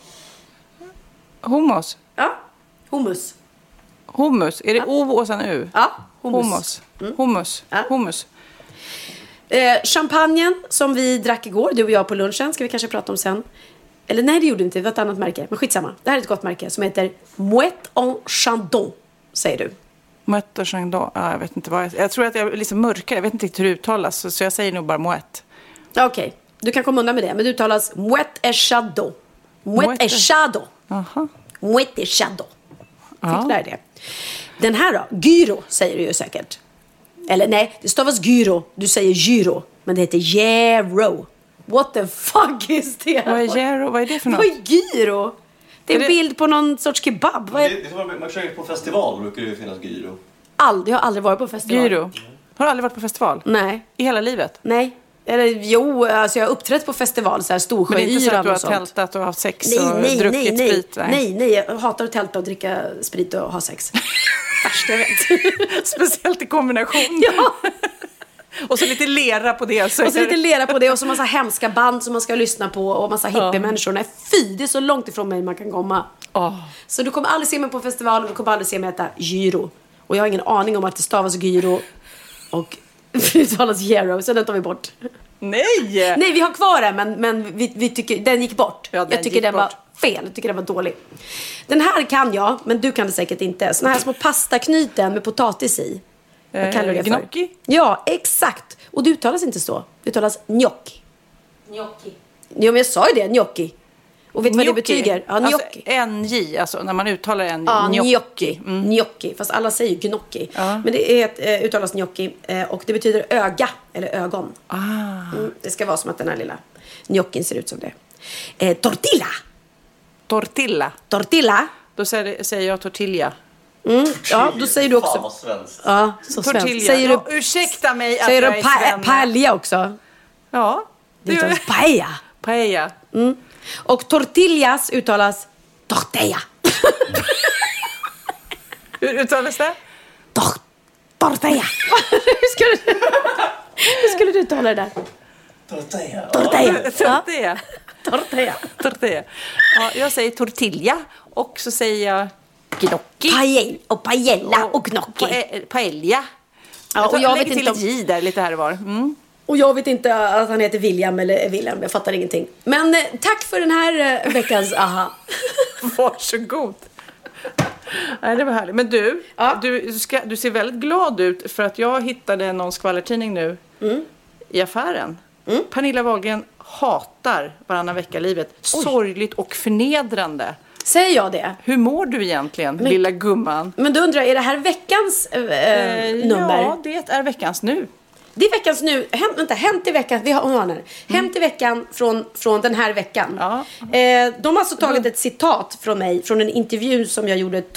Hummus. Ja, hummus. Hummus. Är det O och sen U? Ja, hummus. Hummus. Ja. Hummus. Champagnen som vi drack igår, du och jag på lunchen, ska vi kanske prata om sen. Eller nej, det gjorde inte, det var ett annat märke. Men skitsamma, det här är ett gott märke som heter Moët en Chandon, säger du. Moët en Chandon, jag vet inte vad jag tror att jag är liksom mörkare, jag vet inte hur det uttalas. Så jag säger nog bara Moët. Okej, du kan komma undan med det. Men det uttalas Moët en Chandon. Moët en Chandon. Aha. Moët en Chandon. Fick lära det. Den här då, gyro säger du ju säkert. Eller nej, det stavas gyro. Du säger gyro, men det heter gyro. What the fuck is det? Vad är gyro? Vad är det för något? Vad är gyro? Det är en bild på någon sorts kebab. Det är som man kör på festival, brukar det finnas gyro. Jag har aldrig varit på festival. Gyro? Har du aldrig varit på festival? Nej. I hela livet? Nej. Eller jo, alltså jag har uppträtt på festival, så här Storsjöyran och sånt. Men det är inte så att du har tältat och haft sex och druckit sprit? Nej, jag hatar att tälta och dricka sprit och ha sex. Värst jag vet. Speciellt i kombination. Ja. Och så lite lera på det. Och så lite lera på det och så massa hemska band som man ska lyssna på och massa hippie-människor. Nej, det är så långt ifrån mig man kan komma. Så du kommer aldrig se mig på festival och du kommer aldrig se mig äta gyro. Och jag har ingen aning om att det stavas gyro och uttalas gyro, så den tar vi bort. Nej, vi har kvar den, men vi tycker den gick bort. Ja, jag tycker den var fel, jag tycker den var dålig. Den här kan jag, men du kan det säkert inte. Såna här små pastaknyten med potatis i. Vad kallar du det för? Gnocchi? Ja, exakt. Och det uttalas inte så. Det uttalas gnocchi. Gnocchi. Ja, men jag sa ju det, gnocchi. Och vet du vad det betyder? Ja, gnocchi. Alltså, NJ, alltså när man uttalar en gnocchi. Gnocchi, fast alla säger ju gnocchi. Men det är uttalas gnocchi och det betyder öga eller ögon. Det ska vara som att den här lilla gnocchin ser ut som det. Tortilla. Då säger jag tortilla. Ja, då säger du också. Fan vad svenskt. Ja, så tortilla. Säger du, ursäkta mig att säger jag du är svensk. paella också? Ja. Det uttalas paella. Paella. Och tortillas uttalas tortilla. Hur uttalas det? Tortilla. Hur skulle du uttala det där? Tortilla. Ja, jag säger tortilla och så säger jag gnocchi. Paella och gnocchi. Paella. Ja, och jag vet till inte ett J där lite här var. Och jag vet inte att han heter William eller William. Jag fattar ingenting. Men tack för den här veckans aha. Varsågod. Nej, det var härligt. Men du ser väldigt glad ut för att jag hittade någon skvallertidning nu i affären. Pernilla Wahlgren hatar varannan vecka-livet. Sorgligt och förnedrande. Säger jag det? Hur mår du egentligen, lilla gumman? Men du undrar, är det här veckans nummer? Ja, det är veckans nu. Det är veckans nu. Hänt i veckan. Vi har den. Hänt i veckan från den här veckan. Ja. De har alltså tagit ett citat från mig från en intervju som jag gjorde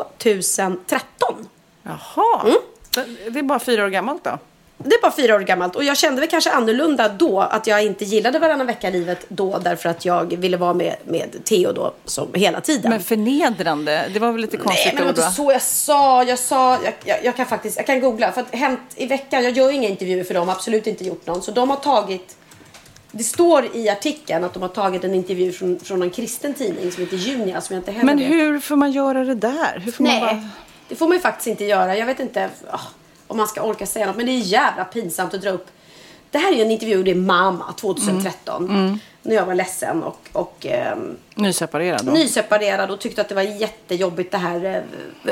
2013. Jaha. Det är bara 4 år gammalt då? Det är bara 4 år gammalt. Och jag kände väl kanske annorlunda då. Att jag inte gillade varannan vecka-livet då. Därför att jag ville vara med Theo då. Som hela tiden. Men förnedrande. Det var väl lite konstigt. Nej, men det var inte så jag sa. Jag kan googla. För att Hänt i veckan. Jag gör inga intervjuer för dem. Absolut inte gjort någon. Så de har tagit. Det står i artikeln att de har tagit en intervju från en kristen tidning som heter Junia. Som jag inte heller men vet. Hur får man göra det där? Hur får man bara... det får man ju faktiskt inte göra. Jag vet inte om man ska orka säga något. Men det är jävla pinsamt att dra upp. Det här är ju en intervju i Mamma 2013. När jag var ledsen och nyseparerad och tyckte att det var jättejobbigt det här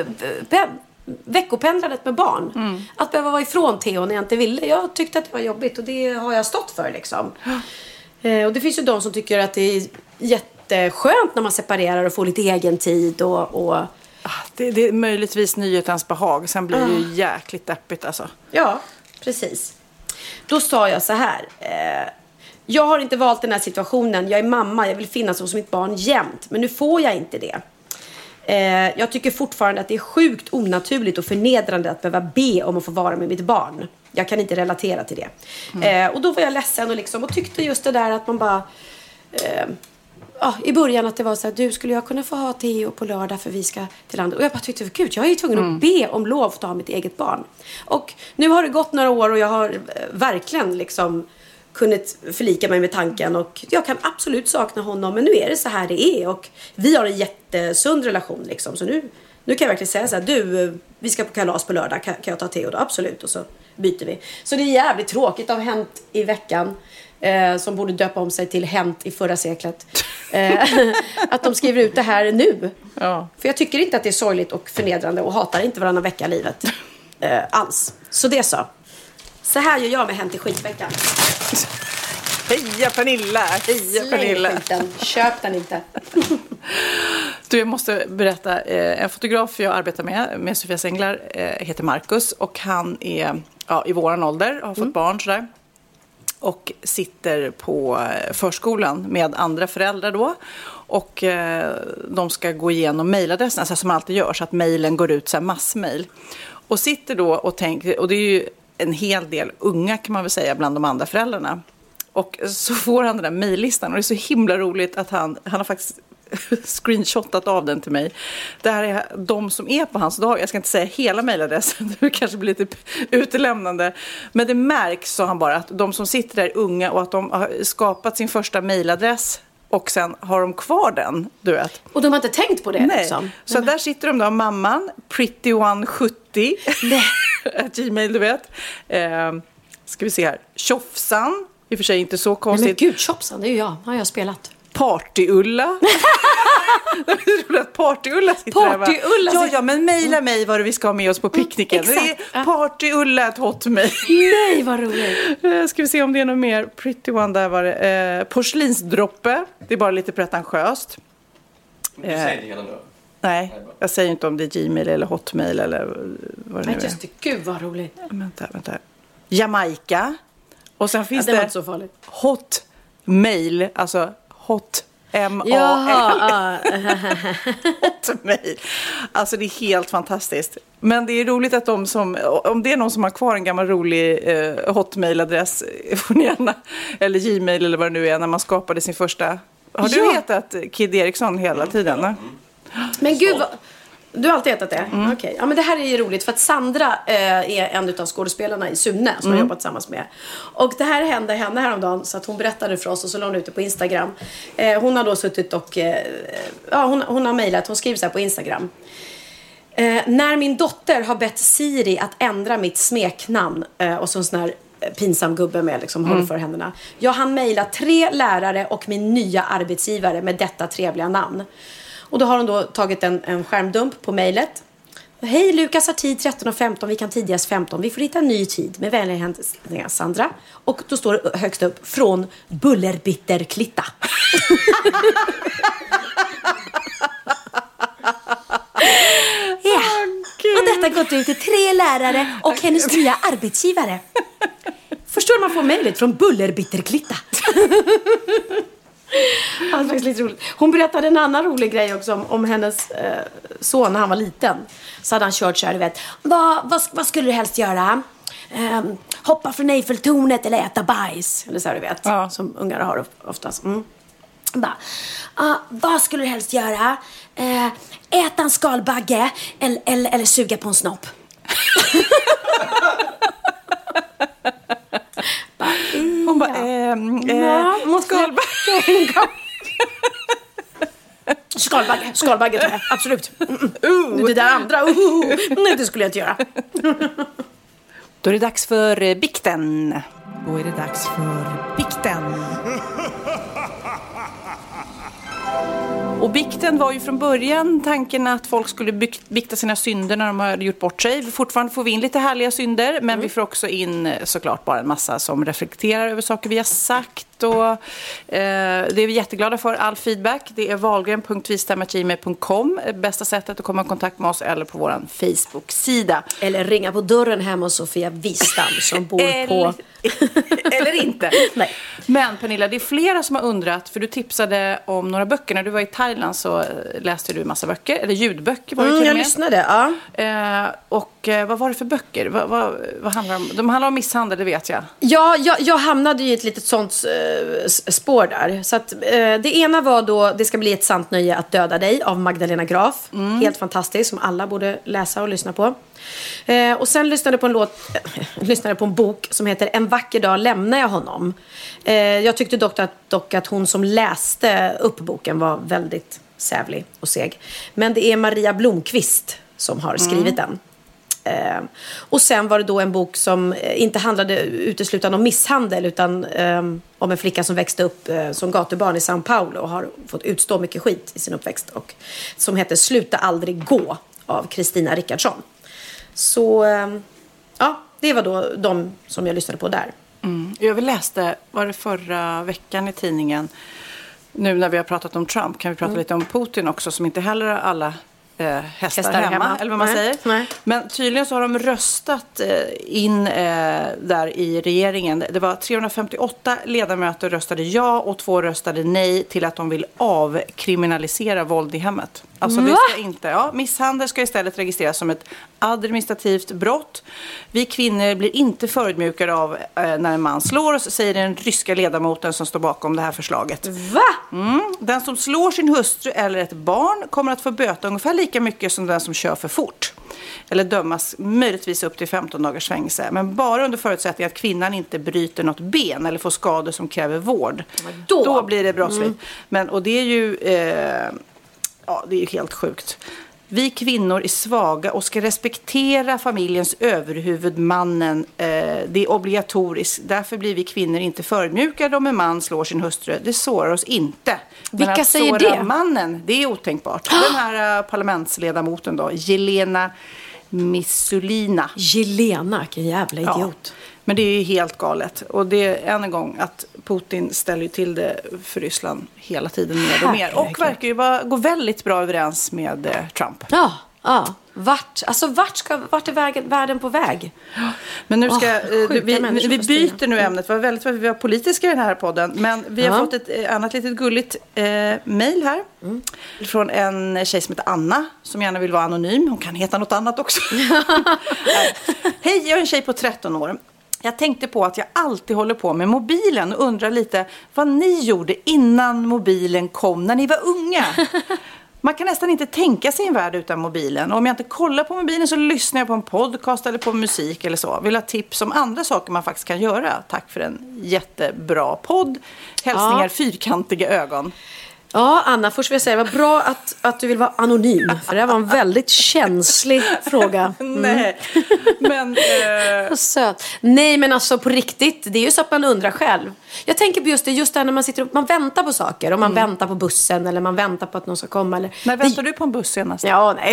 veckopendlandet med barn. Att behöva vara ifrån Theo när jag inte ville. Jag tyckte att det var jobbigt och det har jag stått för liksom. Och det finns ju de som tycker att det är jätteskönt när man separerar och får lite egen tid och det är möjligtvis nyhetens behag. Sen blir det ju jäkligt deppigt alltså. Ja, precis. Då sa jag så här. Jag har inte valt den här situationen. Jag är mamma, jag vill finnas hos mitt barn jämt. Men nu får jag inte det. Jag tycker fortfarande att det är sjukt onaturligt och förnedrande att behöva be om att få vara med mitt barn. Jag kan inte relatera till det. Och då var jag ledsen och tyckte just det där att man bara... i början att det var så här, du, skulle jag kunna få ha Theo på lördag för vi ska till landet? Och jag bara tyckte, gud, jag är ju tvungen att be om lov att ta mitt eget barn. Och nu har det gått några år och jag har verkligen liksom kunnat förlika mig med tanken och jag kan absolut sakna honom, men nu är det så här det är och vi har en jättesund relation liksom, så nu kan jag verkligen säga så här, du, vi ska på kalas på lördag, kan jag ta Theo då? Absolut, och så byter vi. Så det är jävligt tråkigt av Hänt i veckan. Som borde döpa om sig till Hänt i förra seklet. Att de skriver ut det här nu. Ja. För jag tycker inte att det är sorgligt och förnedrande och hatar inte varannan vecka livet. Alls. Så det så här gör jag med Hänt i skitveckan. Heja Pernilla! Heja Pernilla! Köp den inte. Du, jag måste berätta. En fotograf jag arbetar med Sofias Änglar, heter Marcus. Och han är i våran ålder, har fått barn sådär. Och sitter på förskolan med andra föräldrar då. Och de ska gå igenom mejladressen, alltså som man alltid gör, så att mejlen går ut, så här massmejl. Och sitter då och tänker, och det är ju en hel del unga kan man väl säga bland de andra föräldrarna. Och så får han den där mejllistan och det är så himla roligt att han har faktiskt screenshotat av den till mig. Det här är de som är på hans dag. Jag ska inte säga hela mejladressen. Det kanske blir lite utelämnande. Men det märks, så han bara, att de som sitter där är unga och att de har skapat sin första mejladress och sen har de kvar den, du vet. Och de har inte tänkt på det. Nej. Liksom. Så där sitter de då, mamman, Pretty One 70 Nitti. Gmail, du vet. Ska vi se här. Tjofsan. I och för sig inte så konstigt. Nej, men gud, Tjofsan, det är ju jag. Har jag spelat. Party-Ulla. Party-Ulla sitter där. Ja, men mejla mig vad vi ska ha med oss på picknicken. Det är Party-Ulla@hotmail. Nej, vad roligt. Ska vi se om det är något mer. Pretty one, där var det. Porslinsdroppe. Det är bara lite pretentiöst. Du säger inte hela nu. Nej, jag säger inte om det är Gmail eller Hotmail eller vad det nu är. Just det, gud vad roligt. Vänta. Jamaica. Och sen finns det det var inte så farligt. Hotmail, alltså hot M-A-L. Hotmail. Alltså det är helt fantastiskt. Men det är roligt att om det är någon som har kvar en gammal rolig Hotmail-adress, får ni gärna, eller Gmail eller vad det nu är, när man skapade sin första. Har du hetat Kid Eriksson hela tiden? Ne? Men gud, du har alltid hetat det? Okej. Ja, men det här är ju roligt för att Sandra är en av skådespelarna i Sune som jag jobbat tillsammans med. Och det här hände henne häromdagen, så att hon berättade för oss och så la hon ut det på Instagram. Hon har då suttit och hon har mejlat, hon skriver så här på Instagram. När min dotter har bett Siri att ändra mitt smeknamn och så en sån här pinsam gubbe med liksom håller för händerna. Jag hann mejla 3 lärare och min nya arbetsgivare med detta trevliga namn. Och då har hon då tagit en skärmdump på mejlet. Hej, Lukas har tid 13:15, vi kan tidigast 15. Vi får hitta en ny tid med vänliga hälsningar Sandra. Och då står det högst upp från Bullerbitterklitta. Ja. Och detta gått ut till 3 lärare och hennes nya arbetsgivare. Förstår du, man får mejlet från Bullerbitterklitta. Alltså, det är lite roligt. Hon berättade en annan rolig grej också om hennes son när han var liten. Så hade han kört så här, du vet. Vad skulle du helst göra? Hoppa från Eiffeltornet eller äta bajs? Eller så här, du vet. Ja. Som ungar har oftast. Vad skulle du helst göra? Äta en skalbagge eller suga på en snopp? Hon bara, Skalbagge tror jag, absolut. Det där andra, nej, det skulle jag inte göra. Då är det dags för bikten. Och bikten var ju från början tanken att folk skulle bikta sina synder när de har gjort bort sig. Fortfarande får vi in lite härliga synder, men vi får också in såklart bara en massa som reflekterar över saker vi har sagt. Och, det är vi jätteglada för, all feedback. Det är wahlgren.vistam@gmail.com. Bästa sättet att komma i kontakt med oss, eller på vår Facebook-sida. Eller ringa på dörren hemma hos Sofia Wistam som bor på... Eller inte. Nej. Men Pernilla, det är flera som har undrat, för du tipsade om några böcker. När du var i Thailand så läste du en massa böcker, eller ljudböcker var det till och med. Jag lyssnade, ja. Och vad var det för böcker? Vad handlar de om? De handlar om misshandel, det vet jag. Ja, jag hamnade i ett litet sånt spår där. Så att, det ena var då Det ska bli ett sant nöje att döda dig av Magdalena Graf. Helt fantastiskt, som alla borde läsa och lyssna på. Och sen lyssnade på en bok som heter En vacker dag lämnar jag honom. Jag tyckte dock att hon som läste upp boken var väldigt sävlig och seg. Men det är Maria Blomqvist som har skrivit den. Och sen var det då en bok som inte handlade uteslutande om misshandel, utan om en flicka som växte upp som gatubarn i São Paulo och har fått utstå mycket skit i sin uppväxt, och som heter Sluta aldrig gå av Kristina Rickardsson. Så ja, det var då de som jag lyssnade på där. Jag läste, var det förra veckan i tidningen, nu när vi har pratat om Trump kan vi prata lite om Putin också, som inte heller alla hästar hemma, eller vad man säger. Nej. Men tydligen så har de röstat in där i regeringen. Det var 358 ledamöter röstade ja och 2 röstade nej till att de vill avkriminalisera våld i hemmet. Alltså det ska inte, misshandel ska istället registreras som ett administrativt brott. Vi kvinnor blir inte förödmjukade av när en man slår oss, säger den ryska ledamoten som står bakom det här förslaget. Va? Den som slår sin hustru eller ett barn kommer att få böta ungefär lika mycket som den som kör för fort. Eller dömas möjligtvis upp till 15 dagars fängelse. Men bara under förutsättning att kvinnan inte bryter något ben eller får skador som kräver vård. Då blir det brottsligt. Och det är ju... det är ju helt sjukt. Vi kvinnor är svaga och ska respektera familjens överhuvud, mannen. Det är obligatoriskt. Därför blir vi kvinnor inte förmjukade om en man slår sin hustru. Det sårar oss inte. Vilka säger det? Det? Mannen, det är otänkbart. Den här parlamentsledamoten då, Jelena Missulina. Jelena, vilken jävla idiot. Ja. Men det är ju helt galet. Och det är än en gång att Putin ställer till det för Ryssland hela tiden mer och mer. Och verkar ju gå väldigt bra överens med Trump. Ja. Vart är världen på väg? Men nu ska vi byter nu ämnet. Det var väldigt vi var politiska i den här podden. Men vi har fått ett annat litet gulligt mejl här. Från en tjej som heter Anna. Som gärna vill vara anonym. Hon kan heta något annat också. Hej, jag är en tjej på 13 år. Jag tänkte på att jag alltid håller på med mobilen och undrar lite vad ni gjorde innan mobilen kom när ni var unga. Man kan nästan inte tänka sig en värld utan mobilen. Och om jag inte kollar på mobilen så lyssnar jag på en podcast eller på musik eller så. Vill ha tips om andra saker man faktiskt kan göra. Tack för en jättebra podd. Hälsningar, fyrkantiga ögon. Ja, Anna, först vill jag säga det var bra att du vill vara anonym. För det var en väldigt känslig fråga. Nej, men... Söt. Nej, men alltså på riktigt, det är ju så att man undrar själv. Jag tänker på just det när man sitter och man väntar på saker. Om man väntar på bussen eller man väntar på att någon ska komma. Eller... När väntar du på en buss senast? Ja, nej.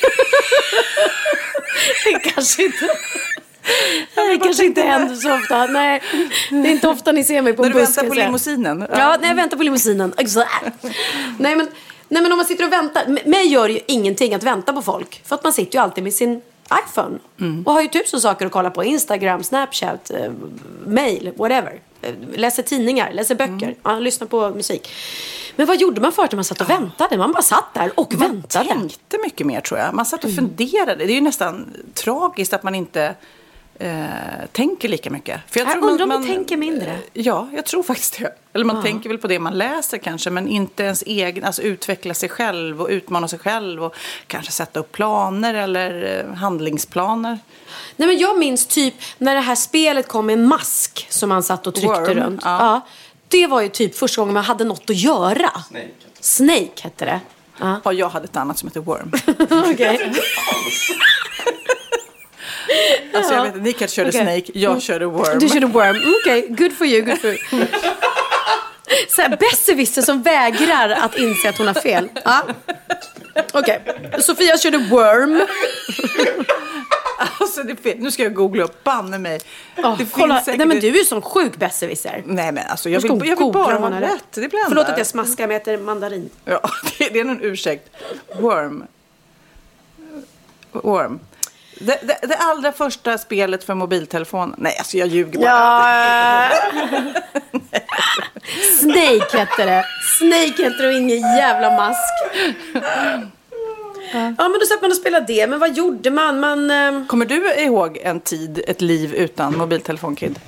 Det kanske inte... Det kanske inte händer så ofta. Nej, det är inte ofta ni ser mig på en buss. När du väntar på limousinen? Ja, när jag väntar på limousinen. Nej, men om man sitter och väntar. Mig gör ju ingenting att vänta på folk. För att man sitter ju alltid med sin iPhone. Och har ju 1000 saker att kolla på. Instagram, Snapchat, mail, whatever. Läser tidningar, läser böcker. Lyssnar på musik. Men vad gjorde man förut när man satt och väntade? Man bara satt där och väntade. Man tänkte mycket mer, tror jag. Man satt och funderade. Det är ju nästan tragiskt att man inte... tänker lika mycket. För jag undrar om man tänker mindre. Ja, jag tror faktiskt det. Eller man tänker väl på det man läser kanske, men inte ens egen, alltså utveckla sig själv och utmana sig själv och kanske sätta upp planer eller handlingsplaner. Nej, men jag minns typ när det här spelet kom med mask som man satt och tryckte runt. Ja. Det var ju typ första gången man hade något att göra. Snake hette det. Ja, jag hade ett annat som heter Worm. Okej. Alltså jag vet inte, ni kanske körde Snake, jag körde Worm. Du körde Worm, okej, good for you. Så här, besserwisser som vägrar att inse att hon har fel. Okej, Sofia körde Worm. Alltså nu ska jag googla upp, banne mig. Kolla, nej men du är ju som sjuk besserwisser. Nej men alltså jag vill bara ha rätt. Det blir förlåt att jag smaskar, men jag heter mandarin. Ja, det är någon ursäkt. Worm. Det allra första spelet för mobiltelefon. Nej, alltså jag ljuger bara. Snake heter det. Snake heter det och ingen jävla mask. Ja, men då satt man och spelade det. Men vad gjorde man? Kommer du ihåg en tid, ett liv utan mobiltelefon, Kid?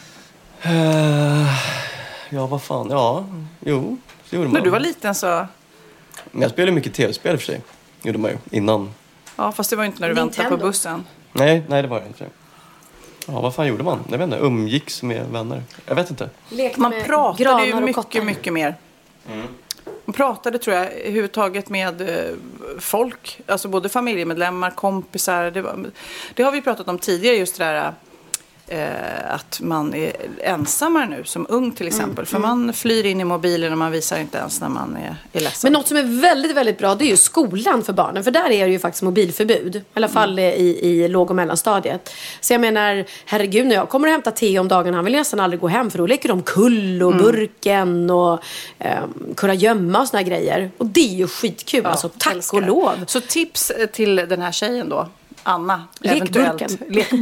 Ja, vad fan. Ja, jo. Så gjorde man. När du var liten så... Men jag spelade mycket tv-spel för sig. Gjorde man ju innan. Ja, fast det var inte när du väntade på bussen. Nej, det var det inte. Ja, vad fan gjorde man? Jag vet inte, umgicks med vänner. Jag vet inte. Man pratade ju mycket mer. Man pratade, tror jag, överhuvudtaget med folk. Alltså både familjemedlemmar, kompisar. Det har vi pratat om tidigare, just det där... att man är ensammare nu som ung till exempel. För man flyr in i mobilen och man visar inte ens när man är ledsen. Men något som är väldigt, väldigt bra, det är ju skolan för barnen. För där är det ju faktiskt mobilförbud. I alla fall i låg- och mellanstadiet. Så jag menar, herregud, när jag kommer och hämtar Theo om dagen, han vill nästan aldrig gå hem. För då leker de kull och burken och kunna gömma och såna grejer. Och det är ju skitkul, alltså tack och lov. Så tips till den här tjejen då, Anna. Lekburken.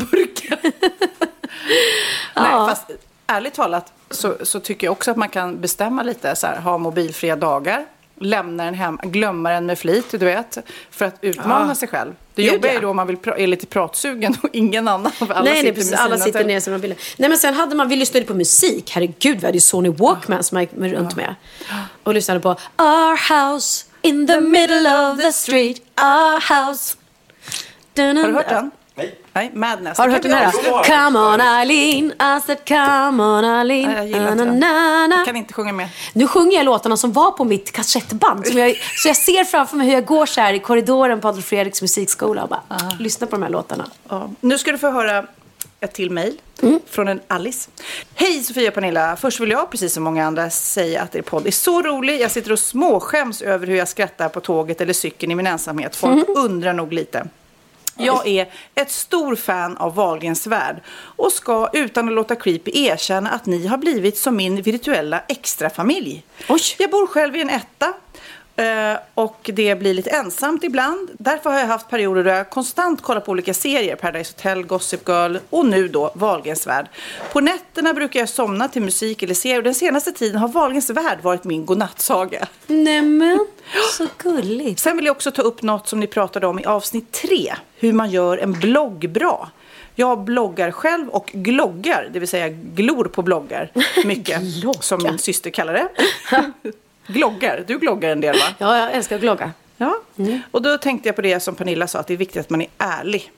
Nej, fast ärligt talat så tycker jag också att man kan bestämma lite så här, ha mobilfria dagar, lämna den hem, glömma den med flit, du vet, för att utmana sig själv. Det jobbiga är då om man är lite pratsugen och ingen annan. Nej, precis, alla sitter ner som man vill. Nej, men sen vi lyssnade på musik. Herregud, vi hade ju Sony Walkman som jag gick runt med. Och lyssnade på Our House in the middle of the street. Our House. Har du hört den? Nej, Madness. Har du hört den här? Come on Eileen, I said come on Eileen. Jag gillar inte den. Jag kan inte sjunga med. Nu sjunger jag låtarna som var på mitt kassettband. Så jag ser framför mig hur jag går så här i korridoren på Adolf Fredriks musikskola och bara lyssnar på de här låtarna. Nu ska du få höra ett till mejl från en Alice. Hej Sofia och Pernilla. Först vill jag, precis som många andra, säga att er podd är så rolig. Jag sitter och småskäms över hur jag skrattar på tåget eller cykeln i min ensamhet. Folk undrar nog lite. Jag är ett stor fan av Wahlgrens värld och ska utan att låta creepy erkänna att ni har blivit som min virtuella extrafamilj. Jag bor själv i en etta. Och det blir lite ensamt ibland. Därför har jag haft perioder där jag konstant kollar på olika serier. Paradise Hotel, Gossip Girl och nu då Wahlgrens värld. På nätterna brukar jag somna till musik eller serier. Och den senaste tiden har Wahlgrens värld varit min godnattsaga. Nämen, så gulligt. Sen vill jag också ta upp något som ni pratade om i avsnitt 3. Hur man gör en blogg bra. Jag bloggar själv och gloggar. Det vill säga glor på bloggar. Mycket, som min syster kallar det. Gloggar. Du gloggar en del, va? Ja, jag älskar att glogga. Ja. Och då tänkte jag på det som Pernilla sa, att det är viktigt att man är ärlig.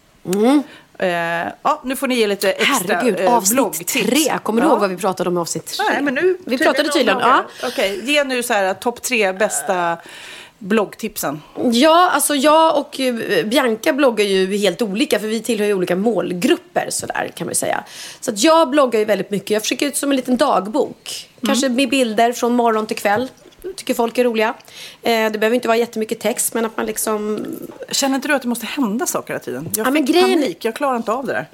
Nu får ni ge lite extra avsnitt 3. Kommer du ihåg vad vi pratade om i avsnitt 3? Nej, men nu vi pratade tydligen. Okej, ge nu så här topp 3 bästa bloggtipsen. Ja, alltså jag och Bianca bloggar ju helt olika, för vi tillhör ju olika målgrupper sådär, kan man ju säga. Så att jag bloggar ju väldigt mycket. Jag försöker ut som en liten dagbok. Kanske med bilder från morgon till kväll. Tycker folk är roliga. Det behöver inte vara jättemycket text, men att man liksom... Känner inte du att det måste hända saker hela tiden? Jag fick panik, jag klarar inte av det där.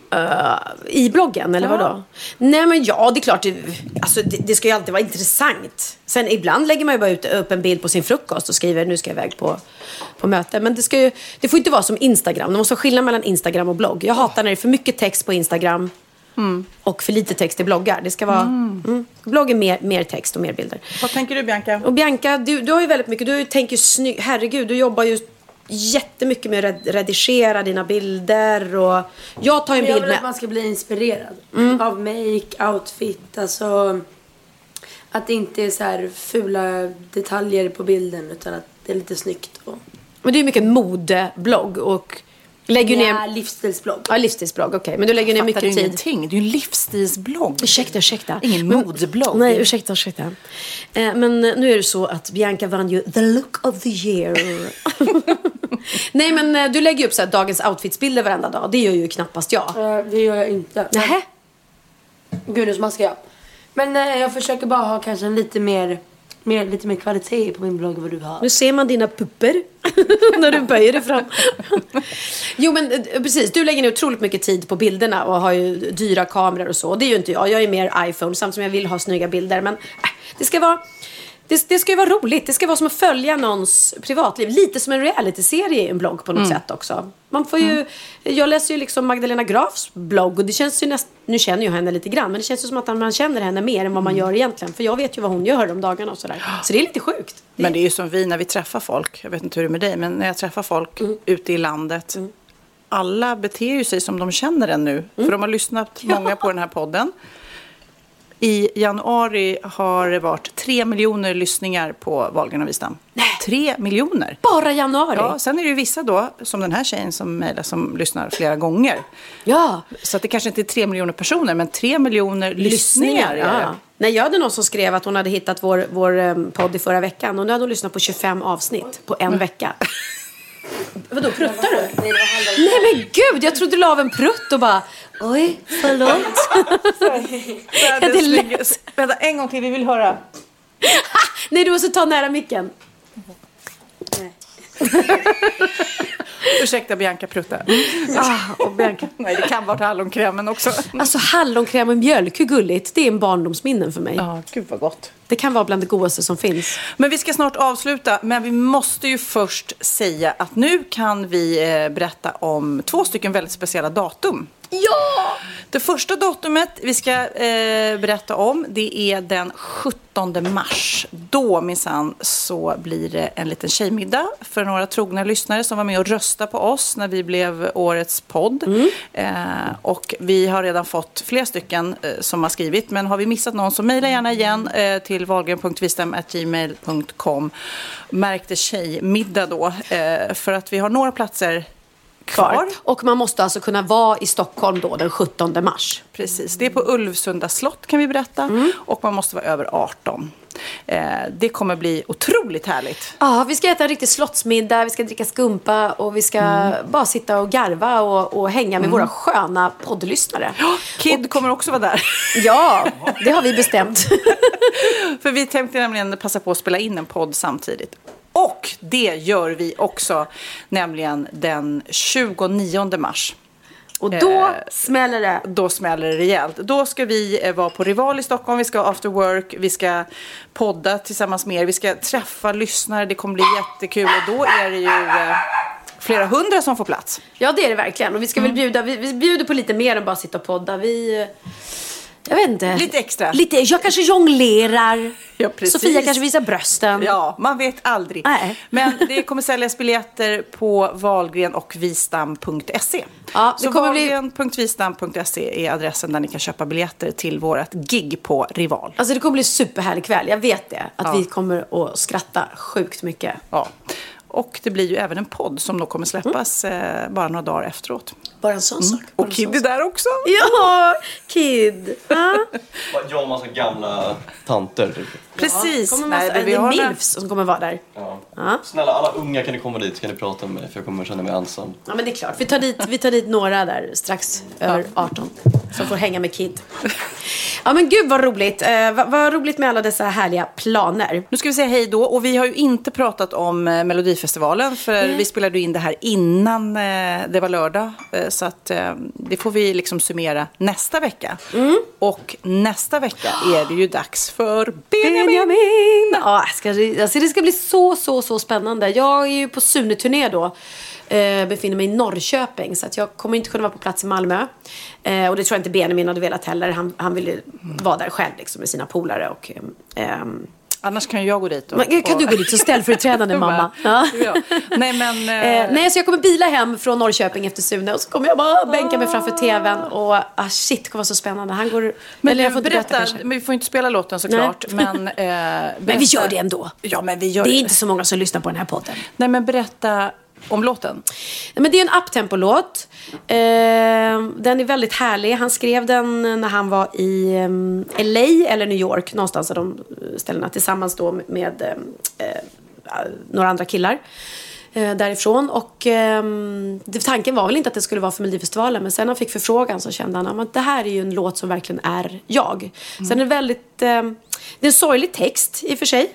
I bloggen, eller vadå? Nej, men det är klart. Det ska ju alltid vara intressant. Sen ibland lägger man ju bara upp en bild på sin frukost och skriver nu ska jag iväg på möte. Men det får inte vara som Instagram. Det måste vara skillnad mellan Instagram och blogg. Jag hatar när det är för mycket text på Instagram och för lite text i bloggar. Det ska vara blogg är mer text och mer bilder. Vad tänker du, Bianca? Och Bianca, du har ju väldigt mycket. Du tänker snygg. Herregud, du jobbar ju jättemycket med att redigera dina bilder, och jag tar en bild med att man ska bli inspirerad av make, outfit, alltså att det inte är så här fula detaljer på bilden, utan att det är lite snyggt. Men det är mycket modeblogg och lägger ner livsstilsblogg. Ja, livsstilsblogg, okej. Men du lägger ner mycket tid. Ingenting. Det är ju en livsstilsblogg. Ursäkta. Ingen modeblogg. Nej, ursäkta. Men nu är det så att Bianca vann ju the look of the year. Nej, men du lägger ju upp så här dagens outfitsbilder varenda dag. Det gör ju knappast jag. Det gör jag inte. Nähä? Gud, nu smaskar jag. Men jag försöker bara ha kanske en lite mer kvalitet på min blogg än vad du har. Nu ser man dina pupper när du böjer dig fram. Jo, men precis. Du lägger ner otroligt mycket tid på bilderna och har ju dyra kameror och så. Det är ju inte jag. Jag är mer iPhone, samt som jag vill ha snygga bilder. Men det ska vara... Det ska ju vara roligt. Det ska vara som att följa någons privatliv. Lite som en realityserie i en blogg på något sätt också. Man får ju... Jag läser ju liksom Magdalena Grafs blogg. Och det känns ju nu känner jag henne lite grann. Men det känns ju som att man känner henne mer än vad man gör egentligen. För jag vet ju vad hon gör de dagarna och sådär. Så det är lite sjukt. Men det är ju som vi när vi träffar folk. Jag vet inte hur det är med dig. Men när jag träffar folk ute i landet. Alla beter ju sig som de känner den nu. För de har lyssnat många på den här podden. I januari har det varit 3 miljoner lyssningar på Wahlgren och Wistam. 3 miljoner. Bara januari? Ja, sen är det ju vissa då, som den här tjejen som lyssnar flera gånger. Ja. Så att det kanske inte är 3 miljoner personer, men 3 miljoner lyssningar. Ja. Nej, jag hade någon som skrev att hon hade hittat vår podd i förra veckan. Och nu hade hon lyssnat på 25 avsnitt på en vecka. Vadå, pruttar du? Nej, men gud, jag trodde du la av en prutt och bara... Oj, förlåt. Vänta, en gång till, vi vill höra. Nej, du måste ta nära micken. Nej. Ursäkta, Bianca prutta. Och Bianca. Nej, det kan vara hallonkrämen också. Alltså, hallonkräm och mjölk, hur gulligt. Det är en barndomsminnen för mig. Ja, gud vad gott. Det kan vara bland det godaste som finns. Men vi ska snart avsluta. Men vi måste ju först säga att nu kan vi berätta om 2 stycken väldigt speciella datum. Ja! Det första datumet vi ska berätta om, det är den 17 mars. Då minsann så blir det en liten tjejmiddag för några trogna lyssnare som var med och röstade på oss när vi blev årets podd. Och vi har redan fått flera stycken som har skrivit. Men har vi missat någon så mejla gärna igen till wahlgren.wistam@gmail.com. Märkte tjejmiddag då. För att vi har några platser kvar. Och man måste alltså kunna vara i Stockholm då den 17 mars. Precis, det är på Ulvsunda slott kan vi berätta. Och man måste vara över 18. Det kommer bli otroligt härligt. Ja, vi ska äta en riktig slottsmiddag, vi ska dricka skumpa och vi ska bara sitta och garva och hänga med våra sköna poddlyssnare. Kid kommer också vara där. Ja, det har vi bestämt. För vi tänkte nämligen passa på att spela in en podd samtidigt. Och det gör vi också, nämligen den 29 mars. Och då smäller det. Då smäller det rejält. Då ska vi vara på Rival i Stockholm. Vi ska ha after work. Vi ska podda tillsammans med er. Vi ska träffa lyssnare. Det kommer bli jättekul. Och då är det ju flera hundra som får plats. Ja, det är det verkligen. Och vi ska väl bjuda. Vi bjuder på lite mer än bara sitta och podda. Jag vet inte. Lite extra. Jag kanske jonglerar. Ja, precis. Sofia kanske visar brösten. Ja, man vet aldrig. Nej. Men det kommer säljas biljetter på Wahlgren och Wistam.se. Ja, så Wahlgren.Wistam.se är adressen där ni kan köpa biljetter till vårt gig på Rival. Alltså det kommer bli superhärlig kväll. Jag vet det. Att vi kommer att skratta sjukt mycket. Ja. Och det blir ju även en podd som då kommer släppas bara några dagar efteråt. Bara en sån sak. Och Kid är där också. Ja, Kid. Jag och massa gamla tanter. Typ. Precis. Vi har milfs som kommer vara där. Ja. Snälla, alla unga kan ni komma dit. Kan ni prata med mig? För jag kommer känna mig ensam. Ja, men det är klart. Vi tar dit några där strax över 18. Som får hänga med Kid. Ja, men gud vad roligt. Vad roligt med alla dessa härliga planer. Nu ska vi säga hej då. Och vi har ju inte pratat om Melodifestivalen. För vi spelade in det här innan det var lördag. Så att det får vi liksom summera nästa vecka. Och nästa vecka är det ju dags för Benjamin. Ja, det ska bli så spännande. Jag är ju på Sune-turné då. Befinner mig i Norrköping. Så att jag kommer inte kunna vara på plats i Malmö. Och det tror jag inte Benjamin hade velat heller. Han ville vara där själv liksom, med sina polare. Och annars kan jag gå dit. Kan du gå dit så ställföreträdande mamma? Ja. Nej, så jag kommer bila hem från Norrköping efter Sune. Och så kommer jag bara bänka mig framför tvn. Och shit, det kommer vara så spännande. Han går... Men jag får berätta, men vi får inte spela låten såklart. Men vi gör det ändå. Ja, men vi gör det är inte så många som lyssnar på den här podden. Nej, men berätta om låten. Men det är en uptempo-låt. Den är väldigt härlig. Han skrev den när han var i LA eller New York. Någonstans av de ställena. Tillsammans då med några andra killar därifrån. Och tanken var väl inte att det skulle vara för Melodifestivalen. Men sen han fick förfrågan så kände han att det här är ju en låt som verkligen är jag. Sen är det väldigt... det är en sorglig text i och för sig.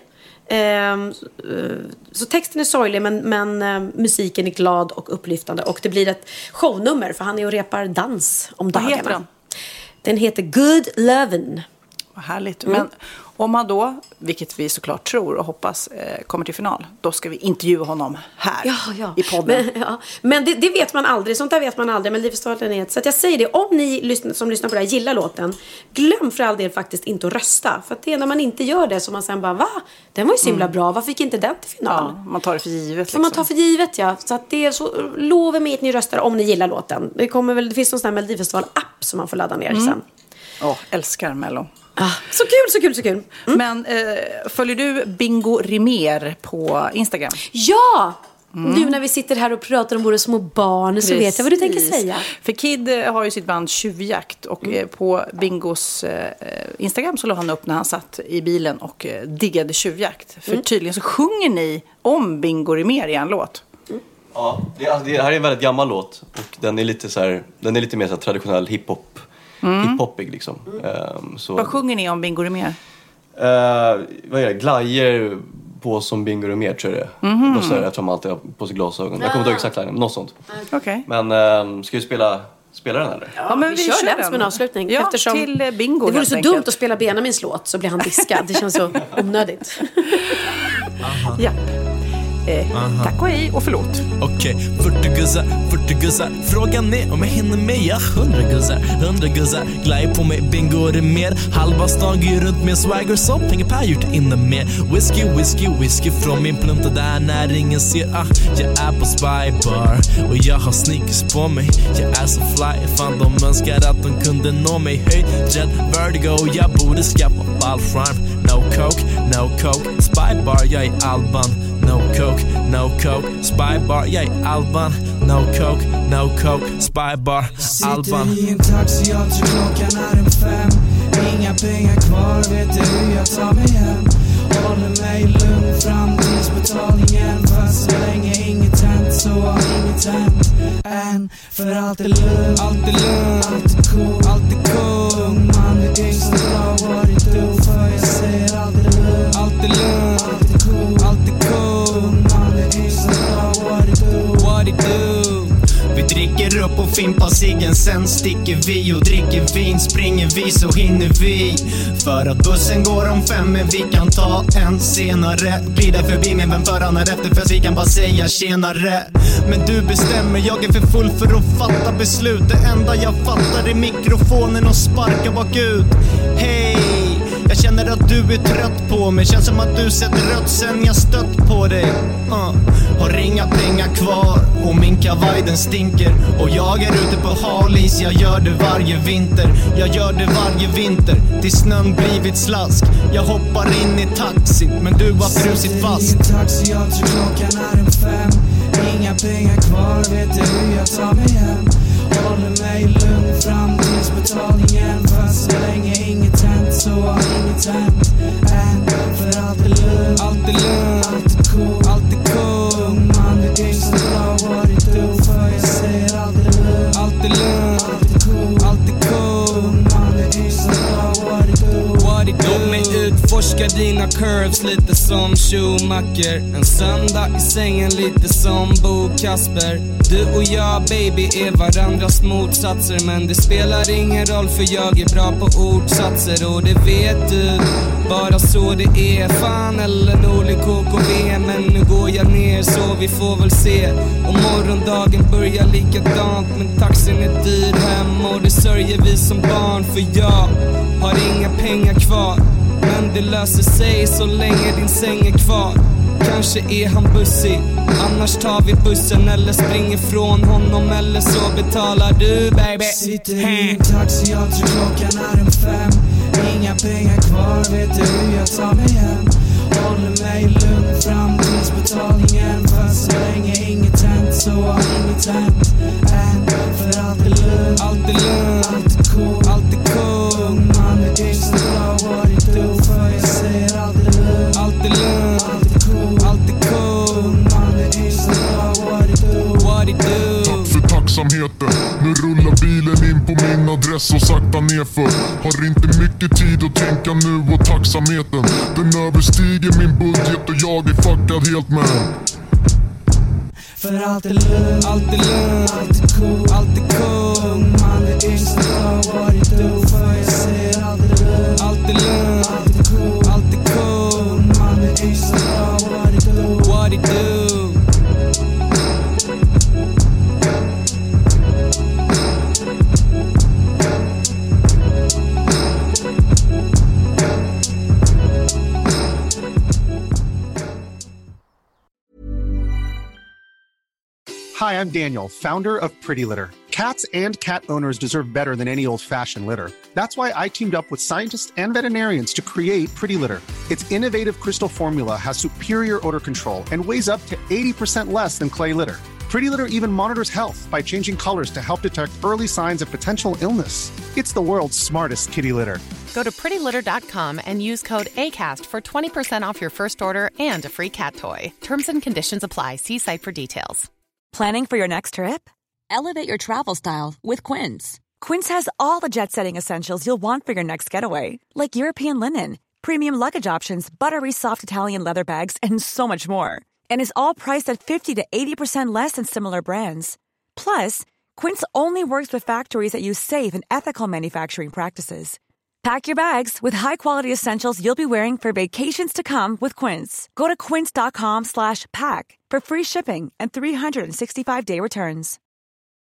Så texten är sorglig men musiken är glad och upplyftande. Och det blir ett shownummer för han är och repar dans om dagarna. Vad heter den? Den heter Good Lovin'. Vad härligt. Men om han då, vilket vi såklart tror och hoppas kommer till final, då ska vi intervjua honom här i podden. Men det vet man aldrig. Sånt där vet man aldrig. Men Melodifestivalen är så att jag säger det. Om ni som lyssnar på det här gillar låten, glöm för all del faktiskt inte att rösta. För att det är när man inte gör det som man sen bara, va? Den var ju så himla bra. Varför fick inte den till final? Ja, man tar det för givet. Liksom. Man tar för givet, ja. Så att det är så, lovar mig att ni röstar om ni gillar låten. Det finns någon sån här Melodifestival-app som man får ladda ner sen. Älskar Mello. Så kul. Men följer du Bingo Rimér på Instagram? Ja! Nu när vi sitter här och pratar om våra små barn så vet jag vad du tänker säga. För Kid har ju sitt band Tjuvjakt och på Bingos Instagram så la han upp när han satt i bilen och diggade Tjuvjakt. För tydligen så sjunger ni om Bingo Rimér i en låt. Ja, det här är en väldigt gammal låt och den är lite så här, den är lite mer så här traditionell hiphop. Hiphopig liksom. Vad sjunger ni om Bingo Rimér? Vad är det? Glajer på som Bingo Rimér tror jag det är. Då säger jag att de alltid har på sig glasögon. Jag kommer inte ihåg exakt längre, något sånt. Okay. Men ska vi spela den eller? Ja, men vi kör den som en avslutning. Ja, eftersom till Bingo. Det vore så dumt att spela Benjamins låt så blir han diskad. Det känns så onödigt. Ja. Tack och hej och förlåt. Okej, 40 guzzar. Frågan är om jag hinner med. Ja, 100 guzzar. Glaj på mig, Bingo Rimér. Halva stan går runt med swagger som pengar gjort inne med. Whisky från min plunta där när ingen ser. Jag är på Spy Bar och jag har sneakers på mig. Jag är så fly, fan de önskar att de kunde nå mig. Jet vertigo, jag borde skaffa ballframe. No coke, Spy Bar, jag är Alban. No coke, Spy Bar, jag är Alban. no coke, spybar, Alban. Sitter i en taxi, jag tror klockan är en 5. Inga pengar kvar, vet du hur jag tar mig hem. Håller mig lugn fram tills betalningen. Fast så länge inget hänt så har inget hänt än. För allt är lugnt, allt är lugnt, allt är cool, allt är cool. Man är yngsta bra, what it do? För jag säger allt är lugnt, allt är lugnt, allt är cool, allt är cool. Man är yngsta bra, what it do? What it do? Vi dricker upp och fimpar ciggen, sen sticker vi och dricker vin. Springer vi så hinner vi, för att bussen går om 5, men vi kan ta en senare. Blir där förbi med vem förarna efter, för vi kan bara säga tjenare. Men du bestämmer, jag är för full för att fatta beslut. Det enda jag fattar är mikrofonen och sparka bakut. Hej, jag känner att du är trött på mig. Känns som att du sett rött sen jag stött på dig. Har inga pengar kvar och min kavaj den stinker. Och jag är ute på halis, jag gör det varje vinter. Jag gör det varje vinter, till snön blivit slask. Jag hoppar in i taxin, men du har frusit fast. Sitter i en taxi, jag tror klockan är en 5. Inga pengar kvar, vet du hur jag tar mig hem. Håller mig lugn fram tills betalningen. Fast så länge inget hänt så har inget hänt än. För allt är lugnt, allt är lugnt, allt är cool, allt är cool. Man är yngsta bra, what it do? För jag säger allt är lugnt, allt är lugnt, allt är cool, allt är cool. Man är yngsta bra, what it do? What it do? Låt mig utforska dina curves lite som Schumacher. En söndag i sängen lite som Bo Kasper. Du och jag baby är varandras motsatser. Men det spelar ingen roll för jag är bra på ordsatser. Och det vet du, bara så det är. Fan eller Norlig KKV. Men nu går jag ner så vi får väl se. Och morgondagen börjar likadant. Men taxin är dyr hem och det sörjer vi som barn. För jag har inga pengar kvar, men det löser sig så länge din säng är kvar. Kanske är han bussig, annars tar vi bussen eller springer från honom, eller så betalar du baby. Sitter i en taxi, jag tror klockan är en 5. Inga pengar kvar, vet du hur jag tar mig hem. Håller mig lugn fram tills betalningen. Fast så länge inget hänt så har inget hänt än. För allt är lugnt, allt är lugnt, allt är cool, allt är cool. Man är yngsta bra, what it do? För jag säger allt är lugnt, allt är lugnt, allt är cool, allt är cool. Man är yngsta bra, what it do? What it do? Tack för tacksamheten. Nu rullar bilen in på min adress och sakta nerför. Har inte mycket tid att tänka nu och tacksamheten, den överstiger min budget och jag är fuckad helt med. För allt är lugnt, allt är lugnt, allt är cool, allt är cool. Man är yngsta bra, what it do? För jag säger allt är lugnt, allt är lugnt, allt är cool, allt är cool. Man är yngsta bra, what it do? What it do? Hi, I'm Daniel, founder of Pretty Litter. Cats and cat owners deserve better than any old-fashioned litter. That's why I teamed up with scientists and veterinarians to create Pretty Litter. Its innovative crystal formula has superior odor control and weighs up to 80% less than clay litter. Pretty Litter even monitors health by changing colors to help detect early signs of potential illness. It's the world's smartest kitty litter. Go to prettylitter.com and use code ACAST for 20% off your first order and a free cat toy. Terms and conditions apply. See site for details. Planning for your next trip? Elevate your travel style with Quince. Quince has all the jet-setting essentials you'll want for your next getaway, like European linen, premium luggage options, buttery soft Italian leather bags, and so much more. And is all priced at 50 to 80% less than similar brands. Plus, Quince only works with factories that use safe and ethical manufacturing practices. Pack your bags with high-quality essentials you'll be wearing for vacations to come with Quince. Go to quince.com/pack for free shipping and 365-day returns.